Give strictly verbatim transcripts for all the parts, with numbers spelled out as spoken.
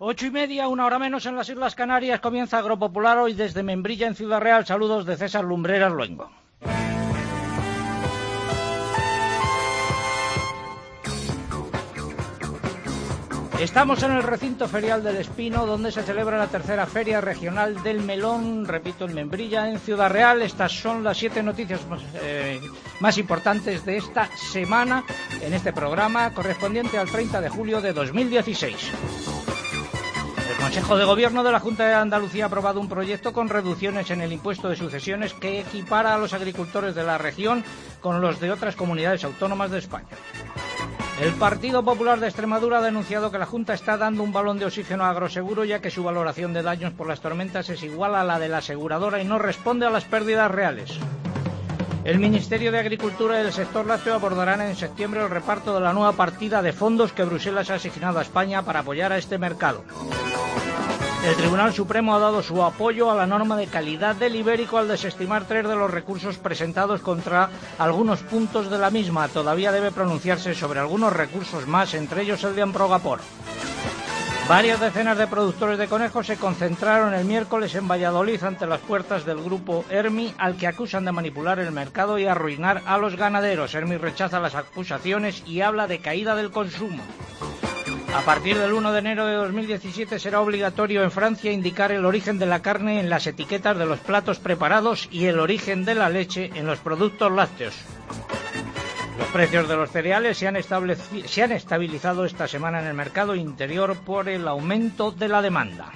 Ocho y media, una hora menos en las Islas Canarias, comienza Agropopular hoy desde Membrilla en Ciudad Real. Saludos de César Lumbreras Luengo. Estamos en el recinto ferial del Espino, donde se celebra la tercera Feria Regional del Melón, repito, en Membrilla, en Ciudad Real. Estas son las siete noticias más, eh, más importantes de esta semana en este programa, correspondiente al treinta de julio de dos mil dieciséis. El Consejo de Gobierno de la Junta de Andalucía ha aprobado un proyecto con reducciones en el impuesto de sucesiones que equipara a los agricultores de la región con los de otras comunidades autónomas de España. El Partido Popular de Extremadura ha denunciado que la Junta está dando un balón de oxígeno a Agroseguro, ya que su valoración de daños por las tormentas es igual a la de la aseguradora y no responde a las pérdidas reales. El Ministerio de Agricultura y el sector lácteo abordarán en septiembre el reparto de la nueva partida de fondos que Bruselas ha asignado a España para apoyar a este mercado. El Tribunal Supremo ha dado su apoyo a la norma de calidad del ibérico al desestimar tres de los recursos presentados contra algunos puntos de la misma. Todavía debe pronunciarse sobre algunos recursos más, entre ellos el de Amprogapor. Varias decenas de productores de conejos se concentraron el miércoles en Valladolid ante las puertas del grupo ERMI, al que acusan de manipular el mercado y arruinar a los ganaderos. ERMI rechaza las acusaciones y habla de caída del consumo. A partir del uno de enero de dos mil diecisiete será obligatorio en Francia indicar el origen de la carne en las etiquetas de los platos preparados y el origen de la leche en los productos lácteos. Los precios de los cereales se han, estableci- se han estabilizado esta semana en el mercado interior por el aumento de la demanda.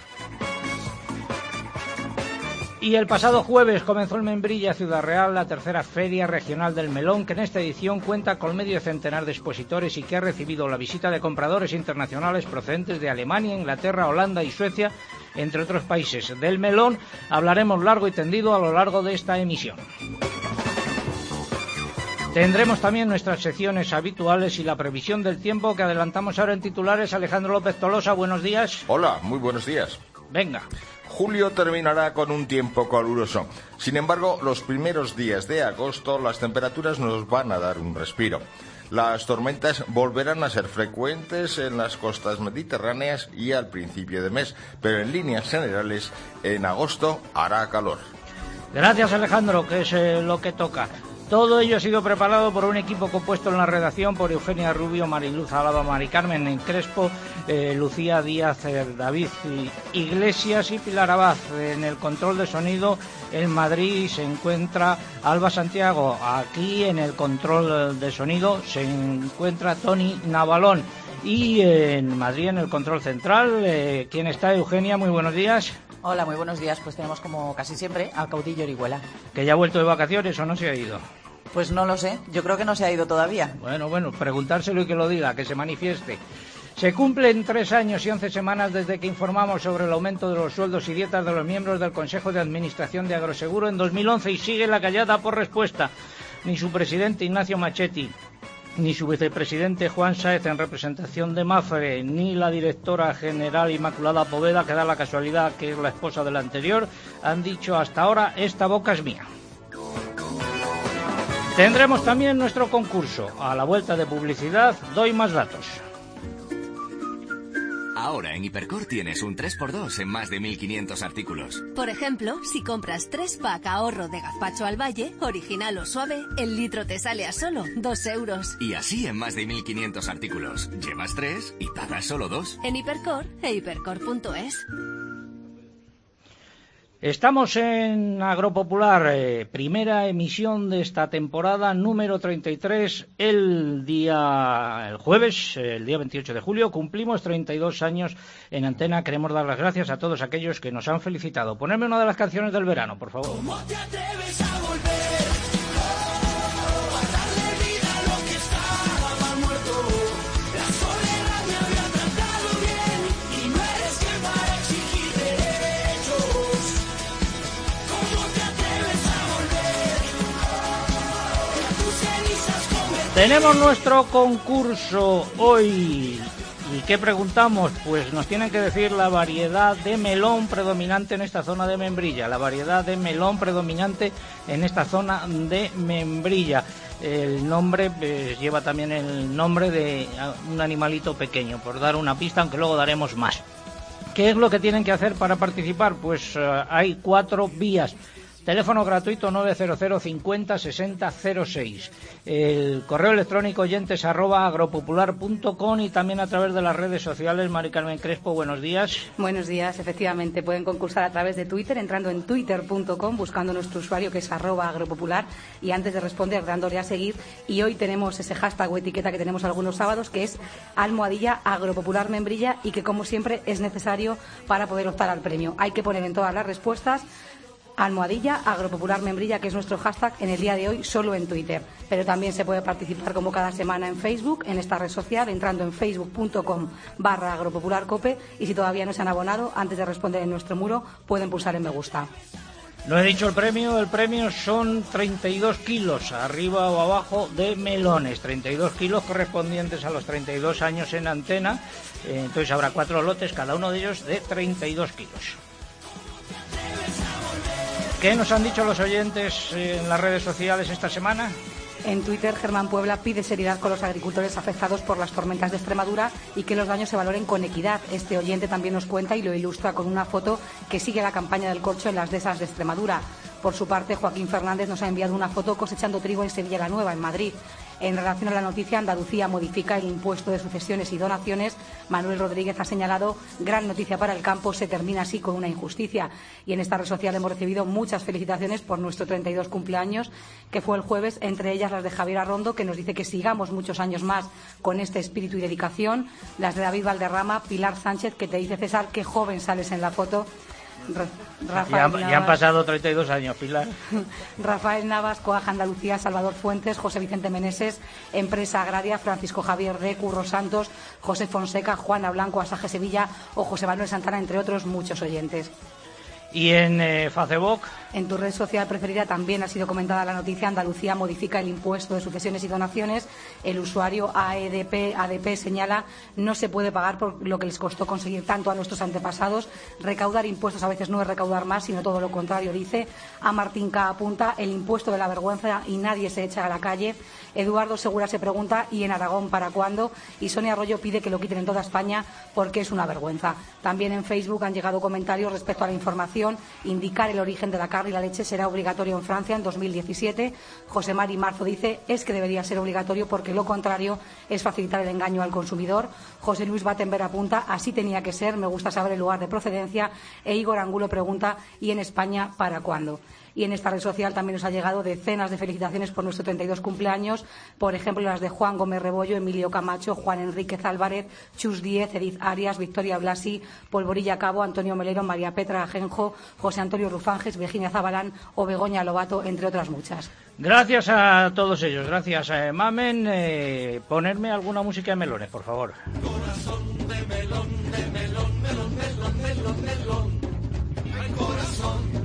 Y el pasado jueves comenzó en Membrilla, Ciudad Real, la tercera Feria Regional del Melón, que en esta edición cuenta con medio centenar de expositores y que ha recibido la visita de compradores internacionales procedentes de Alemania, Inglaterra, Holanda y Suecia, entre otros países. Del melón hablaremos largo y tendido a lo largo de esta emisión. Tendremos también nuestras secciones habituales y la previsión del tiempo que adelantamos ahora en titulares. Alejandro López Tolosa, buenos días. Hola, muy buenos días. Venga. Julio terminará con un tiempo caluroso. Sin embargo, los primeros días de agosto las temperaturas nos van a dar un respiro. Las tormentas volverán a ser frecuentes en las costas mediterráneas y al principio de mes, pero en líneas generales, en agosto hará calor. Gracias, Alejandro, que es eh, lo que toca. Todo ello ha sido preparado por un equipo compuesto en la redacción por Eugenia Rubio, Mariluz Alaba, Mari Carmen Crespo, eh, Lucía Díaz, eh, David Iglesias y Pilar Abad. En el control de sonido en Madrid se encuentra Alba Santiago. Aquí en el control de sonido se encuentra Tony Navalón. Y eh, en Madrid, en el control central, eh, ¿quién está? Eugenia, muy buenos días. Hola, muy buenos días. Pues tenemos, como casi siempre, al caudillo Orihuela. ¿Que ya ha vuelto de vacaciones o no se ha ido? Pues no lo sé, yo creo que no se ha ido todavía. Bueno, bueno, preguntárselo y que lo diga, que se manifieste. Se cumplen tres años y once semanas desde que informamos sobre el aumento de los sueldos y dietas de los miembros del Consejo de Administración de Agroseguro en dos mil once y sigue la callada por respuesta. Ni su presidente Ignacio Machetti, ni su vicepresidente Juan Sáez en representación de Mafre, ni la directora general Inmaculada Poveda, que da la casualidad que es la esposa del anterior, han dicho hasta ahora, esta boca es mía. Tendremos también nuestro concurso. A la vuelta de publicidad doy más datos. Ahora en Hipercor tienes un tres por dos en más de mil quinientos artículos. Por ejemplo, si compras tres pack ahorro de gazpacho al valle, original o suave, el litro te sale a solo dos euros. Y así en más de mil quinientos artículos. Llevas tres y pagas solo dos. En Hipercor e hipercor punto es. Estamos en Agropopular, eh, primera emisión de esta temporada número treinta y tres. El día, el jueves, el día veintiocho de julio, cumplimos treinta y dos años en antena. Queremos dar las gracias a todos aquellos que nos han felicitado. Ponerme una de las canciones del verano, por favor. ¿Cómo te atreves a volver? Oh, a darle vida a lo que estaba muerto. La soledad me había tratado bien y no eres quien para exigir derechos. ¿Cómo te atreves a volver? Oh, a tus cenizas convertir. Tenemos nuestro concurso hoy. ¿Y qué preguntamos? Pues nos tienen que decir la variedad de melón predominante en esta zona de Membrilla, la variedad de melón predominante en esta zona de Membrilla. El nombre pues, lleva también el nombre de un animalito pequeño, por dar una pista, aunque luego daremos más. ¿Qué es lo que tienen que hacer para participar? Pues uh, hay cuatro vías. Teléfono gratuito nueve cero cero cincuenta sesenta cero seis. El correo electrónico oyentes arroba agropopular punto com y también a través de las redes sociales. Mari Carmen Crespo, buenos días. Buenos días, efectivamente. Pueden concursar a través de Twitter entrando en twitter punto com, buscando nuestro usuario que es arroba agropopular y antes de responder dándole a seguir. Y hoy tenemos ese hashtag o etiqueta que tenemos algunos sábados que es almohadilla agropopular membrilla y que como siempre es necesario para poder optar al premio. Hay que poner en todas las respuestas almohadilla agropopular membrilla, que es nuestro hashtag en el día de hoy solo en Twitter, pero también se puede participar como cada semana en Facebook, en esta red social, entrando en facebook punto com barra agropopularcope y si todavía no se han abonado, antes de responder en nuestro muro, pueden pulsar en me gusta. No he dicho el premio, el premio son treinta y dos kilos, arriba o abajo, de melones, treinta y dos kilos correspondientes a los treinta y dos años en antena, eh, entonces habrá cuatro lotes, cada uno de ellos de treinta y dos kilos. ¿Qué nos han dicho los oyentes en las redes sociales esta semana? En Twitter, Germán Puebla pide seriedad con los agricultores afectados por las tormentas de Extremadura y que los daños se valoren con equidad. Este oyente también nos cuenta y lo ilustra con una foto que sigue la campaña del corcho en las dehesas de Extremadura. Por su parte, Joaquín Fernández nos ha enviado una foto cosechando trigo en Sevilla la Nueva, en Madrid. En relación a la noticia, Andalucía modifica el impuesto de sucesiones y donaciones. Manuel Rodríguez ha señalado, gran noticia para el campo, se termina así con una injusticia. Y en esta red social hemos recibido muchas felicitaciones por nuestro treinta y dos cumpleaños, que fue el jueves, entre ellas las de Javier Arrondo, que nos dice que sigamos muchos años más con este espíritu y dedicación. Las de David Valderrama, Pilar Sánchez, que te dice, César, qué joven sales en la foto. Ya, ya han pasado treinta y dos años, Pilar. Rafael Navas, Coaja Andalucía, Salvador Fuentes, José Vicente Meneses, Empresa Agraria, Francisco Javier de Curro Santos, José Fonseca, Juana Blanco, Asaje Sevilla o José Manuel Santana, entre otros muchos oyentes. ¿Y en eh, Facebook? En tu red social preferida también ha sido comentada la noticia. Andalucía modifica el impuesto de sucesiones y donaciones. El usuario A E D P, A D P señala, no se puede pagar por lo que les costó conseguir tanto a nuestros antepasados. Recaudar impuestos a veces no es recaudar más, sino todo lo contrario, dice. A Martín K apunta, el impuesto de la vergüenza y nadie se echa a la calle. Eduardo Segura se pregunta, ¿y en Aragón para cuándo? Y Sonia Arroyo pide que lo quiten en toda España porque es una vergüenza. También en Facebook han llegado comentarios respecto a la información. Indicar el origen de la carne y la leche será obligatorio en Francia en dos mil diecisiete. José Mari Marzo dice, es que debería ser obligatorio porque lo contrario es facilitar el engaño al consumidor. José Luis Battenberg apunta, así tenía que ser, me gusta saber el lugar de procedencia. E Igor Angulo pregunta, ¿y en España para cuándo? Y en esta red social también nos ha llegado decenas de felicitaciones por nuestro treinta y dos cumpleaños, por ejemplo las de Juan Gómez Rebollo, Emilio Camacho, Juan Enríquez Álvarez, Chus Diez, Edith Arias, Victoria Blasi, Polvorilla Cabo, Antonio Melero, María Petra Ajenjo, José Antonio Rufanges, Virginia Zabalán o Begoña Lobato, entre otras muchas. Gracias a todos ellos, gracias a Mamen. Eh, ponerme alguna música de melones, por favor. Corazón de melón, de melón, melón, melón, melón, melón. Ay, corazón.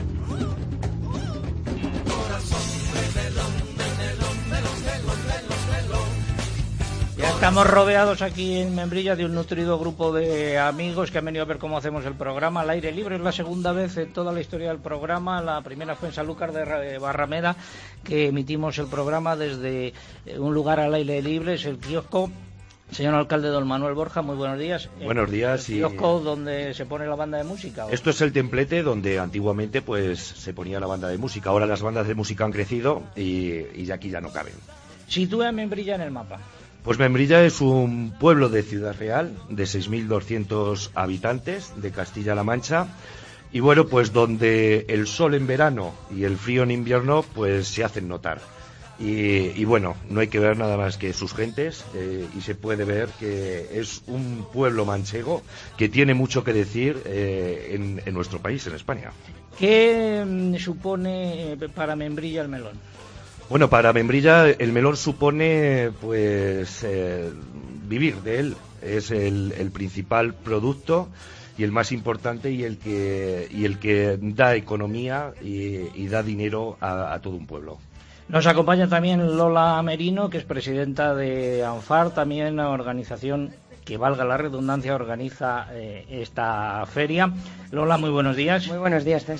Ya estamos rodeados aquí en Membrilla de un nutrido grupo de amigos que han venido a ver cómo hacemos el programa al aire libre. Es la segunda vez en toda la historia del programa. La primera fue en Sanlúcar de Barrameda, que emitimos el programa desde un lugar al aire libre, es el kiosco. Señor alcalde don Manuel Borja, muy buenos días. Buenos días. ¿El kiosco donde se pone la banda de música? ¿O? Esto es el templete donde antiguamente pues se ponía la banda de música. Ahora las bandas de música han crecido y, y aquí ya no caben. Sitúa Membrilla en el mapa. Pues Membrilla es un pueblo de Ciudad Real de seis mil doscientos habitantes de Castilla-La Mancha y bueno, pues donde el sol en verano y el frío en invierno pues se hacen notar. Y, y bueno, no hay que ver nada más que sus gentes eh, y se puede ver que es un pueblo manchego que tiene mucho que decir eh, en, en nuestro país, en España. ¿Qué mm, supone para Membrilla el melón? Bueno, para Membrilla el melón supone pues eh, vivir de él. Es el, el principal producto y el más importante y el que y el que da economía y, y da dinero a, a todo un pueblo. Nos acompaña también Lola Merino, que es presidenta de ANFAR, también una organización que, valga la redundancia, organiza eh, esta feria. Lola, muy buenos días. Muy buenos días, César.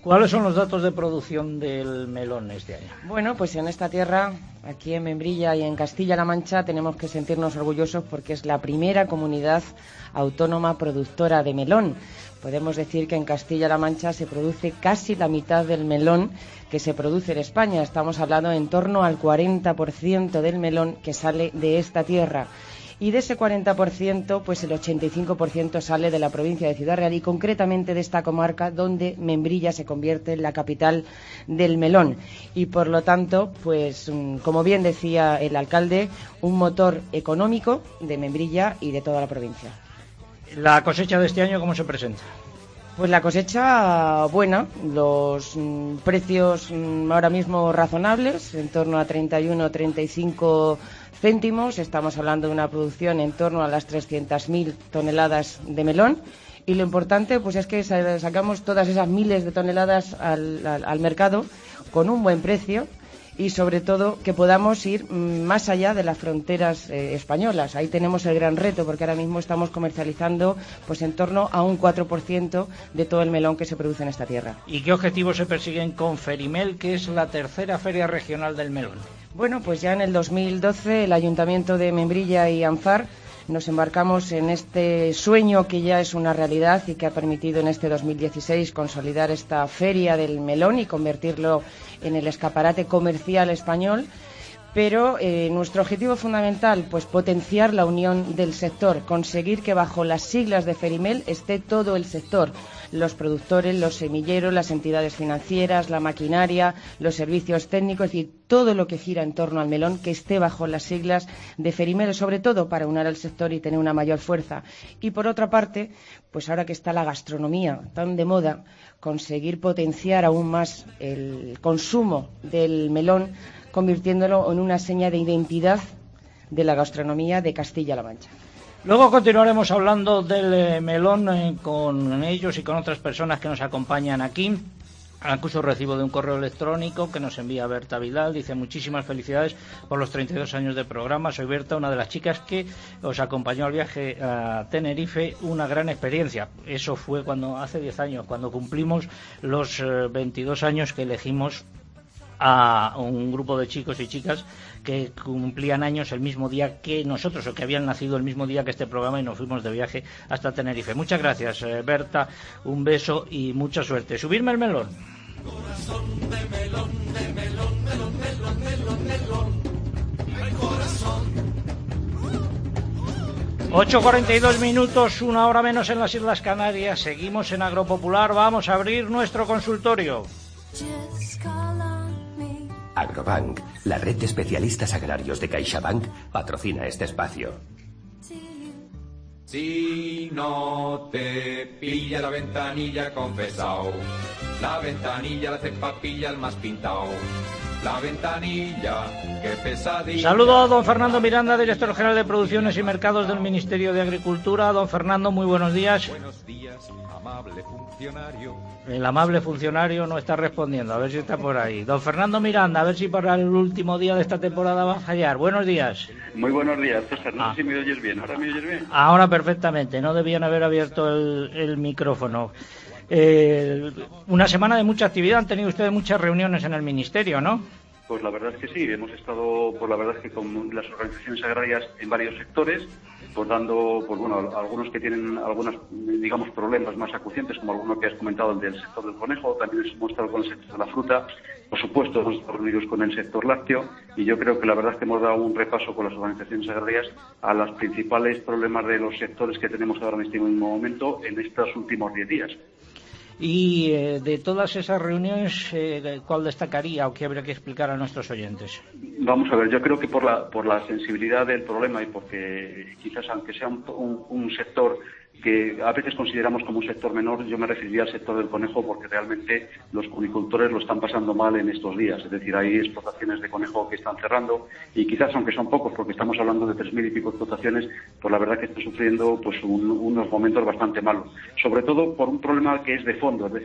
¿Cuáles son los datos de producción del melón este año? Bueno, pues en esta tierra, aquí en Membrilla y en Castilla-La Mancha, tenemos que sentirnos orgullosos porque es la primera comunidad autónoma productora de melón. Podemos decir que en Castilla-La Mancha se produce casi la mitad del melón que se produce en España. Estamos hablando en torno al cuarenta por ciento del melón que sale de esta tierra. Y de ese cuarenta por ciento, pues el ochenta y cinco por ciento sale de la provincia de Ciudad Real y concretamente de esta comarca donde Membrilla se convierte en la capital del melón. Y por lo tanto, pues como bien decía el alcalde, un motor económico de Membrilla y de toda la provincia. ¿La cosecha de este año cómo se presenta? Pues la cosecha buena, los mm, precios mm, ahora mismo razonables, en torno a treinta y uno, treinta y cinco céntimos. Estamos hablando de una producción en torno a las trescientas mil toneladas de melón. Y lo importante pues es que sacamos todas esas miles de toneladas al, al, al mercado con un buen precio. Y sobre todo que podamos ir más allá de las fronteras eh, españolas. Ahí tenemos el gran reto porque ahora mismo estamos comercializando pues en torno a un cuatro por ciento de todo el melón que se produce en esta tierra. ¿Y qué objetivos se persiguen con Ferimel, que es la tercera feria regional del melón? Bueno, pues ya en el dos mil doce el Ayuntamiento de Membrilla y Anfar nos embarcamos en este sueño que ya es una realidad y que ha permitido en este dos mil dieciséis consolidar esta feria del melón y convertirlo en el escaparate comercial español. Pero eh, nuestro objetivo fundamental, pues potenciar la unión del sector, conseguir que bajo las siglas de Ferimel esté todo el sector, los productores, los semilleros, las entidades financieras, la maquinaria, los servicios técnicos, es decir, todo lo que gira en torno al melón que esté bajo las siglas de Ferimel, sobre todo para unir al sector y tener una mayor fuerza. Y por otra parte, pues ahora que está la gastronomía tan de moda, conseguir potenciar aún más el consumo del melón, convirtiéndolo en una seña de identidad de la gastronomía de Castilla-La Mancha. Luego continuaremos hablando del eh, melón eh, con ellos y con otras personas que nos acompañan aquí. Acuso recibo de un correo electrónico que nos envía Berta Vidal. Dice: muchísimas felicidades por los treinta y dos años de programa. Soy Berta, una de las chicas que os acompañó al viaje a Tenerife. Una gran experiencia. Eso fue cuando hace diez años, cuando cumplimos los eh, veintidós años que elegimos a un grupo de chicos y chicas que cumplían años el mismo día que nosotros, o que habían nacido el mismo día que este programa, y nos fuimos de viaje hasta Tenerife. Muchas gracias, eh, Berta, un beso y mucha suerte. Subirme el melón. Corazón de melón, de melón, melón, melón, melón, melón. Ay, corazón. ocho cuarenta y dos minutos, una hora menos en las Islas Canarias. Seguimos en Agropopular. Vamos a abrir nuestro consultorio. Agrobank, la red de especialistas agrarios de CaixaBank, patrocina este espacio. Si no te pilla la ventanilla confesao, la ventanilla la cepa pilla el más pintao, la ventanilla que pesadilla. Saludo a don Fernando Miranda, director general de Producciones y Mercados del Ministerio de Agricultura. Don Fernando, muy buenos días. Buenos días, amable funcionario. El amable funcionario no está respondiendo, a ver si está por ahí. Don Fernando Miranda, a ver si para el último día de esta temporada va a fallar. Buenos días. Muy buenos días, César. No ah. sé si me oyes bien. ¿Ahora me oyes bien? Ahora perfectamente, no debían haber abierto el, el micrófono. Eh, una semana de mucha actividad, han tenido ustedes muchas reuniones en el Ministerio, ¿no? Pues la verdad es que sí, hemos estado, pues la verdad es que con las organizaciones agrarias en varios sectores, pues dando, pues bueno, algunos que tienen algunos, digamos, problemas más acuciantes, como alguno que has comentado, el del sector del conejo. También hemos estado con el sector de la fruta, por supuesto hemos estado reunidos con el sector lácteo, y yo creo que la verdad es que hemos dado un repaso con las organizaciones agrarias a los principales problemas de los sectores que tenemos ahora en este mismo momento en estos últimos diez días. Y eh, de todas esas reuniones, eh, ¿cuál destacaría o qué habría que explicar a nuestros oyentes? Vamos a ver, yo creo que por la por la sensibilidad del problema y porque quizás aunque sea un, un, un sector que a veces consideramos como un sector menor, yo me referiría al sector del conejo porque realmente los cunicultores lo están pasando mal en estos días. Es decir, hay explotaciones de conejo que están cerrando y quizás, aunque son pocos, porque estamos hablando de tres mil y pico explotaciones, pues la verdad que están sufriendo pues un, unos momentos bastante malos. Sobre todo por un problema que es de fondo, es decir,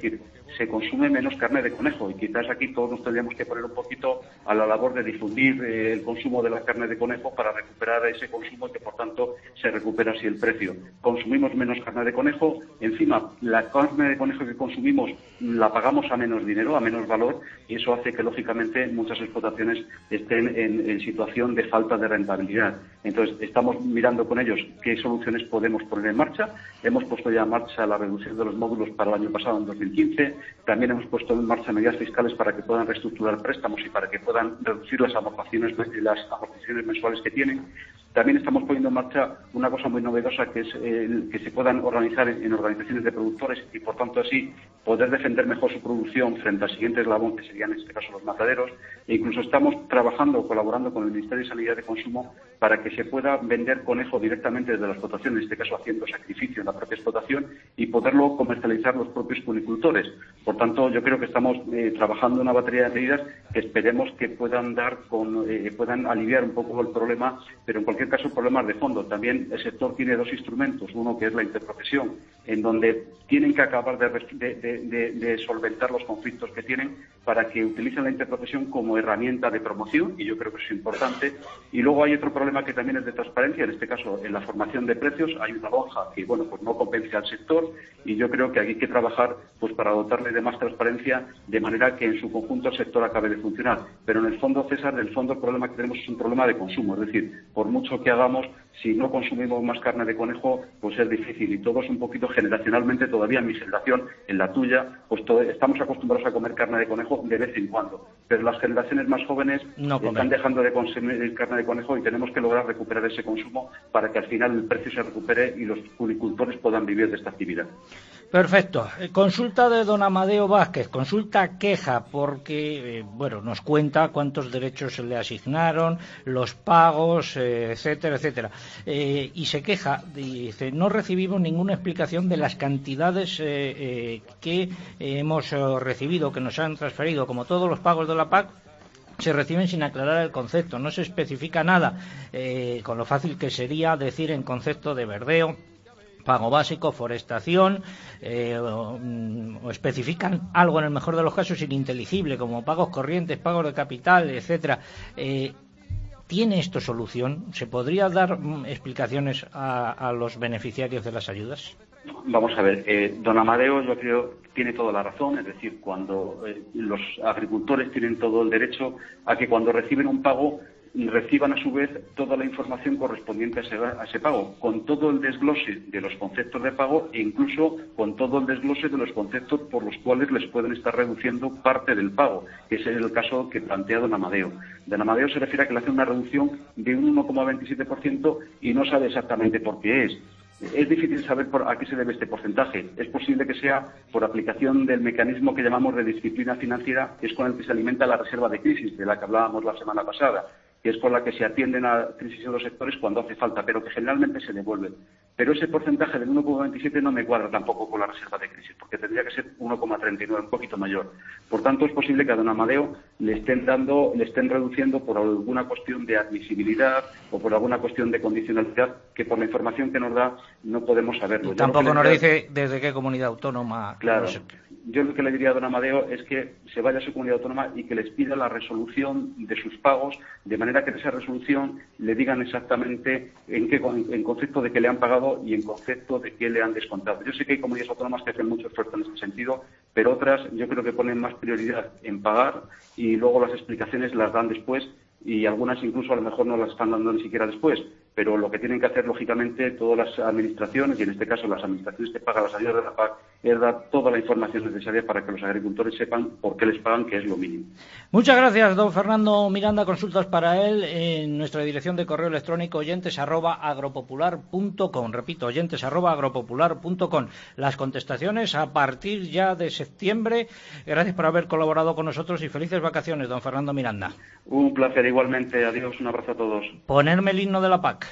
se consume menos carne de conejo, y quizás aquí todos nos tendríamos que poner un poquito a la labor de difundir eh, el consumo de la carne de conejo para recuperar ese consumo y que por tanto se recupera así el precio. Consumimos menos carne de conejo, encima la carne de conejo que consumimos la pagamos a menos dinero, a menos valor, y eso hace que lógicamente muchas explotaciones estén en, en situación de falta de rentabilidad. Entonces estamos mirando con ellos qué soluciones podemos poner en marcha. Hemos puesto ya en marcha la reducción de los módulos para el año pasado, en dos mil quince. También hemos puesto en marcha medidas fiscales para que puedan reestructurar préstamos y para que puedan reducir las amortizaciones, las amortizaciones mensuales que tienen. También estamos poniendo en marcha una cosa muy novedosa, que es eh, que se puedan organizar en, en organizaciones de productores y, por tanto, así poder defender mejor su producción frente al siguiente eslabón, que serían en este caso los mataderos. E incluso estamos trabajando, colaborando con el Ministerio de Sanidad y de Consumo para que se pueda vender conejo directamente desde la explotación, en este caso haciendo sacrificio en la propia explotación, y poderlo comercializar los propios cunicultores. Por tanto, yo creo que estamos eh, trabajando una batería de medidas que esperemos que puedan dar con, eh, puedan aliviar un poco el problema, pero en cualquier caso problemas de fondo. También el sector tiene dos instrumentos, uno que es la interprofesión, en donde tienen que acabar de, de, de, de solventar los conflictos que tienen para que utilicen la interprofesión como herramienta de promoción, y yo creo que eso es importante. Y luego hay otro problema que también es de transparencia, en este caso en la formación de precios hay una lonja que bueno pues no convence al sector, y yo creo que aquí hay que trabajar pues para dotarle de más transparencia, de manera que en su conjunto el sector acabe de funcionar. Pero en el fondo, César, en el fondo el problema que tenemos es un problema de consumo, es decir, por mucho que hagamos, si no consumimos más carne de conejo, pues es difícil, y todos un poquito generacionalmente, todavía en mi generación, en la tuya, pues todo, estamos acostumbrados a comer carne de conejo de vez en cuando, pero las generaciones más jóvenes no están dejando de consumir carne de conejo, y tenemos que lograr recuperar ese consumo para que al final el precio se recupere y los cunicultores puedan vivir de esta actividad. Perfecto. Consulta de don Amadeo Vázquez, consulta queja, porque, eh, bueno, nos cuenta cuántos derechos se le asignaron, los pagos, eh, etcétera, etcétera. Eh, y se queja, dice, no recibimos ninguna explicación de las cantidades eh, eh, que hemos eh, recibido, que nos han transferido, como todos los pagos de la P A C, se reciben sin aclarar el concepto, no se especifica nada, eh, con lo fácil que sería decir en concepto de verdeo, pago básico, forestación, eh, o, o especifican algo en el mejor de los casos ininteligible, como pagos corrientes, pagos de capital, etcétera. Eh, ¿Tiene esto solución? ¿Se podría dar mm, explicaciones a, a los beneficiarios de las ayudas? Vamos a ver, eh, don Amadeo yo creo tiene toda la razón, es decir, cuando eh, los agricultores tienen todo el derecho a que cuando reciben un pago reciban a su vez toda la información correspondiente a ese, a ese pago, con todo el desglose de los conceptos de pago e incluso con todo el desglose de los conceptos por los cuales les pueden estar reduciendo parte del pago, que ese es el caso que plantea don Amadeo. Don Amadeo se refiere a que le hace una reducción de un uno coma veintisiete por ciento y no sabe exactamente por qué es. Es difícil saber por a qué se debe este porcentaje. Es posible que sea por aplicación del mecanismo que llamamos de disciplina financiera, que es con el que se alimenta la reserva de crisis, de la que hablábamos la semana pasada, que es con la que se atienden a crisis en los sectores cuando hace falta, pero que generalmente se devuelven. Pero ese porcentaje del uno coma veintisiete no me cuadra tampoco con la reserva de crisis, porque tendría que ser uno coma treinta y nueve, un poquito mayor. Por tanto, es posible que a don Amadeo le estén dando, le estén reduciendo por alguna cuestión de admisibilidad o por alguna cuestión de condicionalidad, que por la información que nos da no podemos saberlo. Tampoco nos dice desde qué comunidad autónoma. Claro. No sé. Yo lo que le diría a don Amadeo es que se vaya a su comunidad autónoma y que les pida la resolución de sus pagos, de manera que en esa resolución le digan exactamente en qué en concepto de qué le han pagado y en concepto de qué le han descontado. Yo sé que hay comunidades autónomas que hacen mucho esfuerzo en ese sentido, pero otras yo creo que ponen más prioridad en pagar y luego las explicaciones las dan después, y algunas incluso a lo mejor no las están dando ni siquiera después. Pero lo que tienen que hacer, lógicamente, todas las administraciones, y en este caso las administraciones que pagan las ayudas de la P A C, es dar toda la información necesaria para que los agricultores sepan por qué les pagan, que es lo mínimo. Muchas gracias, don Fernando Miranda. Consultas para él en nuestra dirección de correo electrónico oyentes arroba agropopular punto com. Repito, oyentes arroba agropopular punto com. Las contestaciones a partir ya de septiembre. Gracias por haber colaborado con nosotros y felices vacaciones, don Fernando Miranda. Un placer igualmente. Adiós, un abrazo a todos. Ponerme el himno de la P A C.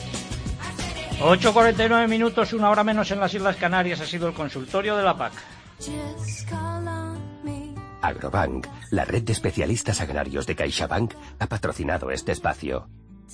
ocho cuarenta y nueve minutos, una hora menos en las Islas Canarias. Ha sido el consultorio de la P A C. Agrobank, la red de especialistas agrarios de CaixaBank, ha patrocinado este espacio.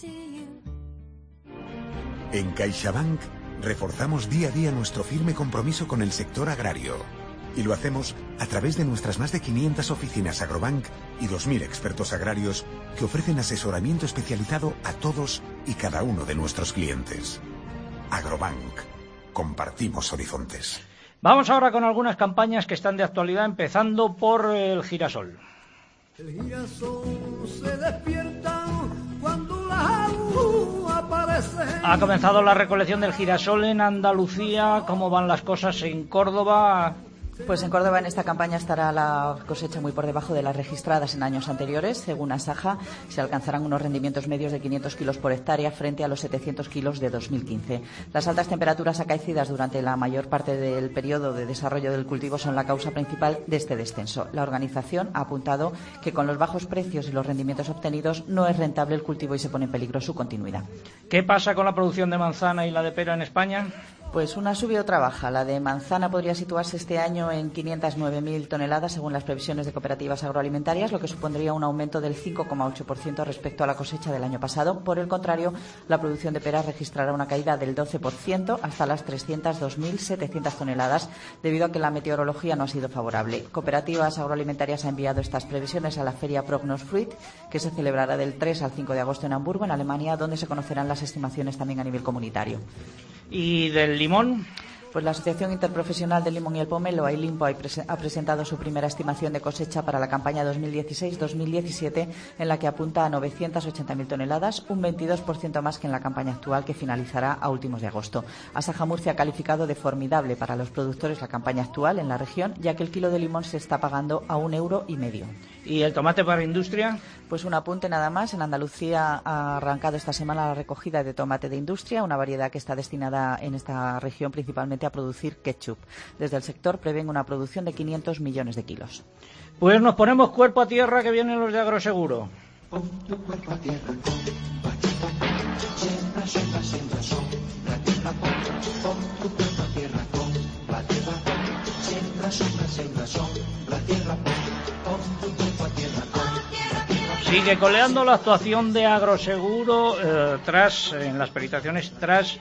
En CaixaBank reforzamos día a día nuestro firme compromiso con el sector agrario. Y lo hacemos a través de nuestras más de quinientas oficinas Agrobank y dos mil expertos agrarios que ofrecen asesoramiento especializado a todos y cada uno de nuestros clientes. Agrobank. Compartimos horizontes. Vamos ahora con algunas campañas que están de actualidad, empezando por el girasol. El girasol se despierta cuando la agua aparece. Ha comenzado la recolección del girasol en Andalucía. ¿Cómo van las cosas en Córdoba? Pues en Córdoba en esta campaña estará la cosecha muy por debajo de las registradas en años anteriores. Según Asaja, se alcanzarán unos rendimientos medios de quinientos kilos por hectárea frente a los setecientos kilos de dos mil quince. Las altas temperaturas acaecidas durante la mayor parte del periodo de desarrollo del cultivo son la causa principal de este descenso. La organización ha apuntado que con los bajos precios y los rendimientos obtenidos no es rentable el cultivo y se pone en peligro su continuidad. ¿Qué pasa con la producción de manzana y la de pera en España? Pues una sube y otra baja. La de manzana podría situarse este año en quinientas nueve mil toneladas según las previsiones de cooperativas agroalimentarias, lo que supondría un aumento del cinco coma ocho por ciento respecto a la cosecha del año pasado. Por el contrario, la producción de peras registrará una caída del doce por ciento hasta las trescientas dos mil setecientas toneladas debido a que la meteorología no ha sido favorable. Cooperativas agroalimentarias ha enviado estas previsiones a la feria Prognos Fruit, que se celebrará del tres al cinco de agosto en Hamburgo, en Alemania, donde se conocerán las estimaciones también a nivel comunitario. ¿Y del limón? Pues la Asociación Interprofesional del Limón y el Pomelo, AILIMPO, ha presentado su primera estimación de cosecha para la campaña dos mil dieciséis dos mil diecisiete, en la que apunta a novecientas ochenta mil toneladas, un veintidós por ciento más que en la campaña actual, que finalizará a últimos de agosto. Asaja Murcia ha calificado de formidable para los productores la campaña actual en la región, ya que el kilo de limón se está pagando a un euro y medio. ¿Y el tomate para industria? Pues un apunte nada más. En Andalucía ha arrancado esta semana la recogida de tomate de industria, una variedad que está destinada en esta región principalmente a producir ketchup. Desde el sector prevén una producción de quinientos millones de kilos. Pues nos ponemos cuerpo a tierra, que vienen los de Agroseguro. Pon tu cuerpo a tierra con siembra, siembra, siembra, sombra, tierra, pon tu cuerpo a tierra con la tierra, siembra, siembra, siembra, sombra, tierra, pon tu cuerpo a tierra con. Sigue coleando la actuación de Agroseguro eh, tras, en las peritaciones, tras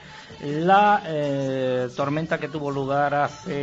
la eh, tormenta que tuvo lugar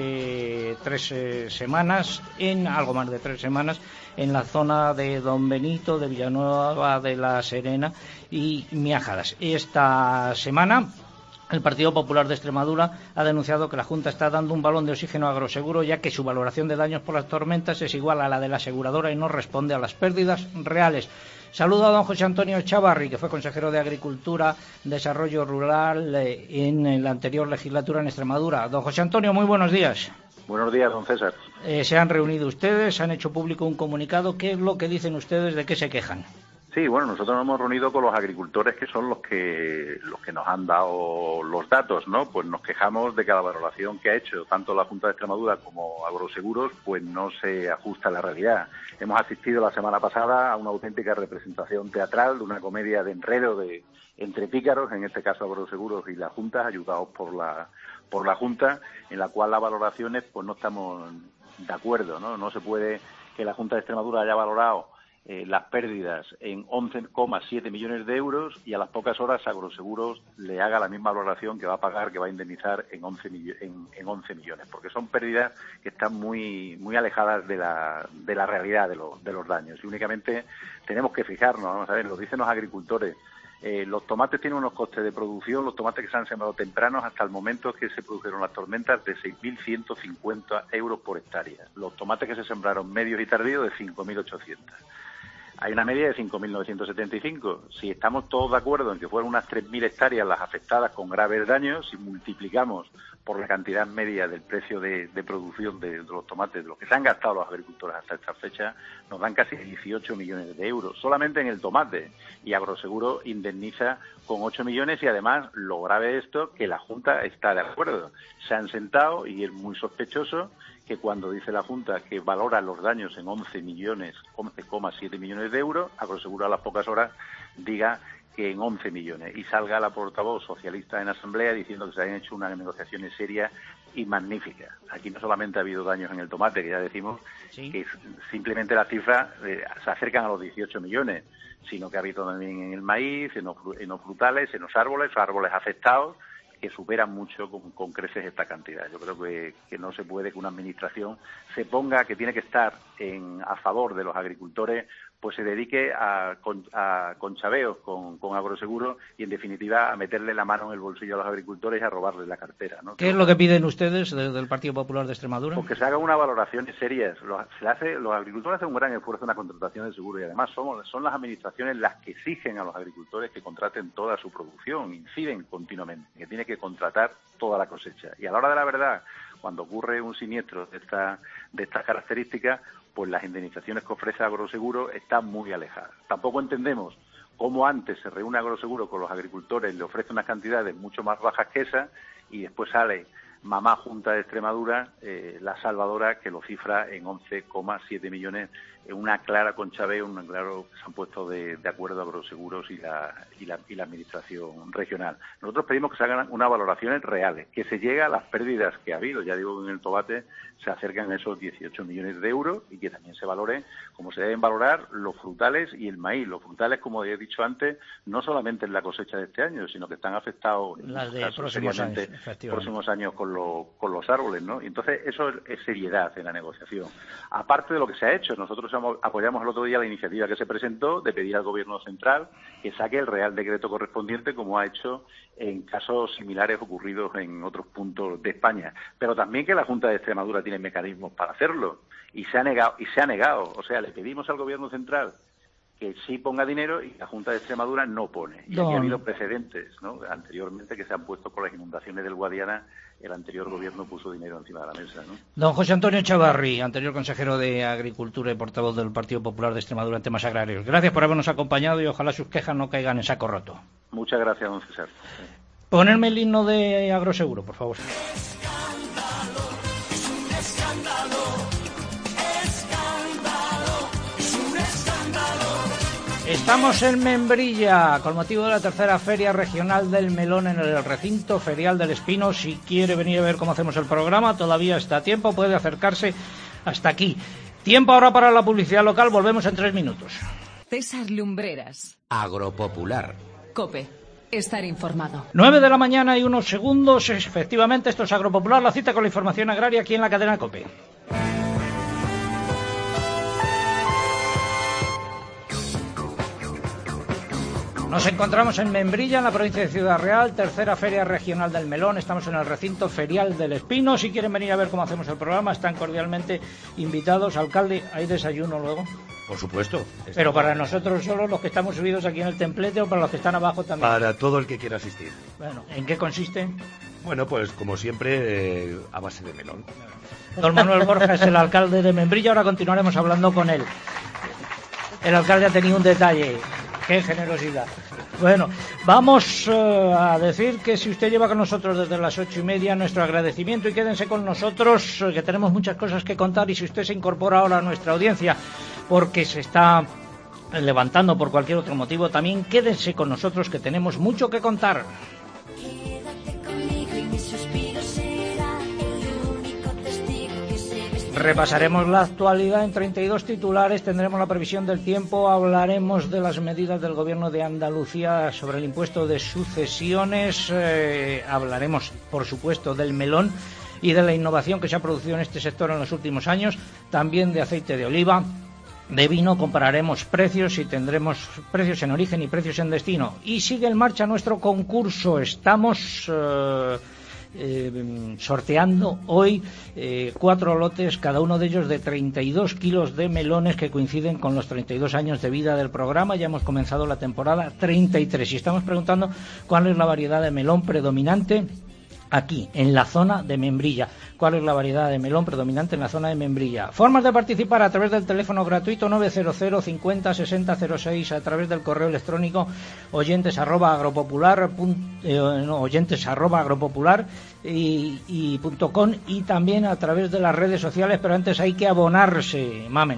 hace tres eh, semanas, en algo más de tres semanas, en la zona de Don Benito, de Villanueva de la Serena y Miajadas. Esta semana el Partido Popular de Extremadura ha denunciado que la Junta está dando un balón de oxígeno a Agroseguro, ya que su valoración de daños por las tormentas es igual a la de la aseguradora y no responde a las pérdidas reales. Saludo a don José Antonio Chavarri, que fue consejero de Agricultura, Desarrollo Rural eh, en la anterior legislatura en Extremadura. Don José Antonio, muy buenos días. Buenos días, don César. Eh, se han reunido ustedes, han hecho público un comunicado. ¿Qué es lo que dicen ustedes? ¿De qué se quejan? Sí, bueno, nosotros nos hemos reunido con los agricultores, que son los que los que nos han dado los datos, ¿no? Pues nos quejamos de que la valoración que ha hecho tanto la Junta de Extremadura como Agroseguros pues no se ajusta a la realidad. Hemos asistido la semana pasada a una auténtica representación teatral de una comedia de enredo de entre pícaros, en este caso Agroseguros y la Junta, ayudados por la por la Junta, en la cual las valoraciones pues no estamos de acuerdo, ¿no? No se puede que la Junta de Extremadura haya valorado Eh, las pérdidas en once coma siete millones de euros y a las pocas horas Agroseguros le haga la misma valoración que va a pagar, que va a indemnizar en once, en, en once millones, porque son pérdidas que están muy muy alejadas de la, de la realidad de, lo, de los daños. Y únicamente tenemos que fijarnos, vamos a ver, lo dicen los agricultores. Eh, los tomates tienen unos costes de producción, los tomates que se han sembrado tempranos hasta el momento que se produjeron las tormentas, de seis mil ciento cincuenta euros por hectárea. Los tomates que se sembraron medios y tardíos, de cinco mil ochocientos. Hay una media de cinco mil novecientos setenta y cinco. Si estamos todos de acuerdo en que fueron unas tres mil hectáreas las afectadas con graves daños, si multiplicamos por la cantidad media del precio de, de producción de, de los tomates, de los que se han gastado los agricultores hasta esta fecha, nos dan casi dieciocho millones de euros, solamente en el tomate. Y Agroseguro indemniza con ocho millones y además, lo grave de esto, que la Junta está de acuerdo. Se han sentado y es muy sospechoso que cuando dice la Junta que valora los daños en once millones, once coma siete millones de euros, Agroseguro a las pocas horas diga que en once millones. Y salga la portavoz socialista en Asamblea diciendo que se han hecho unas negociaciones serias y magníficas. Aquí no solamente ha habido daños en el tomate, que ya decimos ¿Sí? que simplemente las cifras eh, se acercan a los dieciocho millones, sino que ha habido también en el maíz, en los, en los frutales, en los árboles, árboles afectados, que superan mucho con, con creces esta cantidad. Yo creo que, que no se puede que una administración se ponga, que tiene que estar en, a favor de los agricultores, pues se dedique a, con, a conchaveos con, con agroseguros y, en definitiva, a meterle la mano en el bolsillo a los agricultores y a robarles la cartera, ¿no? ¿Qué es lo que piden ustedes desde el Partido Popular de Extremadura? Porque se hagan unas valoraciones serias. Los, se hace, los agricultores hacen un gran esfuerzo en la contratación de seguro y, además, somos, son las administraciones las que exigen a los agricultores que contraten toda su producción, inciden continuamente, que tiene que contratar toda la cosecha. Y a la hora de la verdad, cuando ocurre un siniestro de, esta, de estas características, pues las indemnizaciones que ofrece Agroseguro están muy alejadas. Tampoco entendemos cómo antes se reúne Agroseguro con los agricultores, le ofrece unas cantidades mucho más bajas que esas, y después sale mamá Junta de Extremadura, eh, la salvadora, que lo cifra en once coma siete millones, en una clara conchaveo, un claro que se han puesto de, de acuerdo Agroseguros y la, y, la, y la Administración regional. Nosotros pedimos que se hagan unas valoraciones reales, que se llegue a las pérdidas que ha habido. Ya digo que en el tomate se acercan a esos dieciocho millones de euros, y que también se valore como se deben valorar los frutales y el maíz. Los frutales, como he dicho antes, no solamente en la cosecha de este año, sino que están afectados en las de casos, próximos años, próximos años con, lo, con los árboles, ¿no? Y entonces eso es, es seriedad en la negociación. Aparte de lo que se ha hecho, nosotros apoyamos el otro día la iniciativa que se presentó de pedir al Gobierno central que saque el Real Decreto correspondiente, como ha hecho en casos similares ocurridos en otros puntos de España. Pero también que la Junta de Extremadura tiene mecanismos para hacerlo, y se ha negado, y se ha negado. O sea, le pedimos al Gobierno central que sí ponga dinero, y la Junta de Extremadura no pone. Y Don... aquí ha habido precedentes, ¿no?, anteriormente, que se han puesto por las inundaciones del Guadiana. El anterior gobierno puso dinero encima de la mesa, ¿no? Don José Antonio Chavarri, anterior consejero de Agricultura y portavoz del Partido Popular de Extremadura en temas agrarios. Gracias por habernos acompañado, y ojalá sus quejas no caigan en saco roto. Muchas gracias, don César. Ponerme el himno de Agroseguro, por favor. Estamos en Membrilla con motivo de la tercera Feria Regional del Melón en el recinto ferial del Espino. Si quiere venir a ver cómo hacemos el programa, todavía está a tiempo, puede acercarse hasta aquí. Tiempo ahora para la publicidad local, volvemos en tres minutos. César Lumbreras. Agropopular. COPE. Estar informado. Nueve de la mañana y unos segundos. Efectivamente, esto es Agropopular, la cita con la información agraria aquí en la cadena COPE. Nos encontramos en Membrilla, en la provincia de Ciudad Real, tercera Feria Regional del Melón. Estamos en el recinto ferial del Espino. Si quieren venir a ver cómo hacemos el programa, están cordialmente invitados. Alcalde, ¿hay desayuno luego? Por supuesto. Pero para nosotros solo, los que estamos subidos aquí en el templete, o para los que están abajo también. Para todo el que quiera asistir. Bueno, ¿en qué consiste? Bueno, pues como siempre, eh, a base de melón. Don Manuel Borja es el alcalde de Membrilla. Ahora continuaremos hablando con él. El alcalde ha tenido un detalle. ¡Qué generosidad! Bueno, vamos uh, a decir que si usted lleva con nosotros desde las ocho y media, nuestro agradecimiento, y quédense con nosotros, que tenemos muchas cosas que contar. Y si usted se incorpora ahora a nuestra audiencia porque se está levantando por cualquier otro motivo, también quédense con nosotros, que tenemos mucho que contar. Repasaremos la actualidad en treinta y dos titulares, tendremos la previsión del tiempo, hablaremos de las medidas del Gobierno de Andalucía sobre el impuesto de sucesiones, eh, hablaremos, por supuesto, del melón y de la innovación que se ha producido en este sector en los últimos años, también de aceite de oliva, de vino, compararemos precios y tendremos precios en origen y precios en destino. Y sigue en marcha nuestro concurso, estamos... Eh, Eh, sorteando hoy eh, cuatro lotes, cada uno de ellos de treinta y dos kilos de melones, que coinciden con los treinta y dos años de vida del programa. Ya hemos comenzado la temporada treinta y tres y estamos preguntando cuál es la variedad de melón predominante aquí, en la zona de Membrilla. ¿Cuál es la variedad de melón predominante en la zona de Membrilla? Formas de participar: a través del teléfono gratuito nueve cero cero cincuenta sesenta cero seis, a través del correo electrónico oyentes arroba agropopular eh, no, oyentes arroba agropopular y, y punto com, y también a través de las redes sociales. Pero antes hay que abonarse, mamen.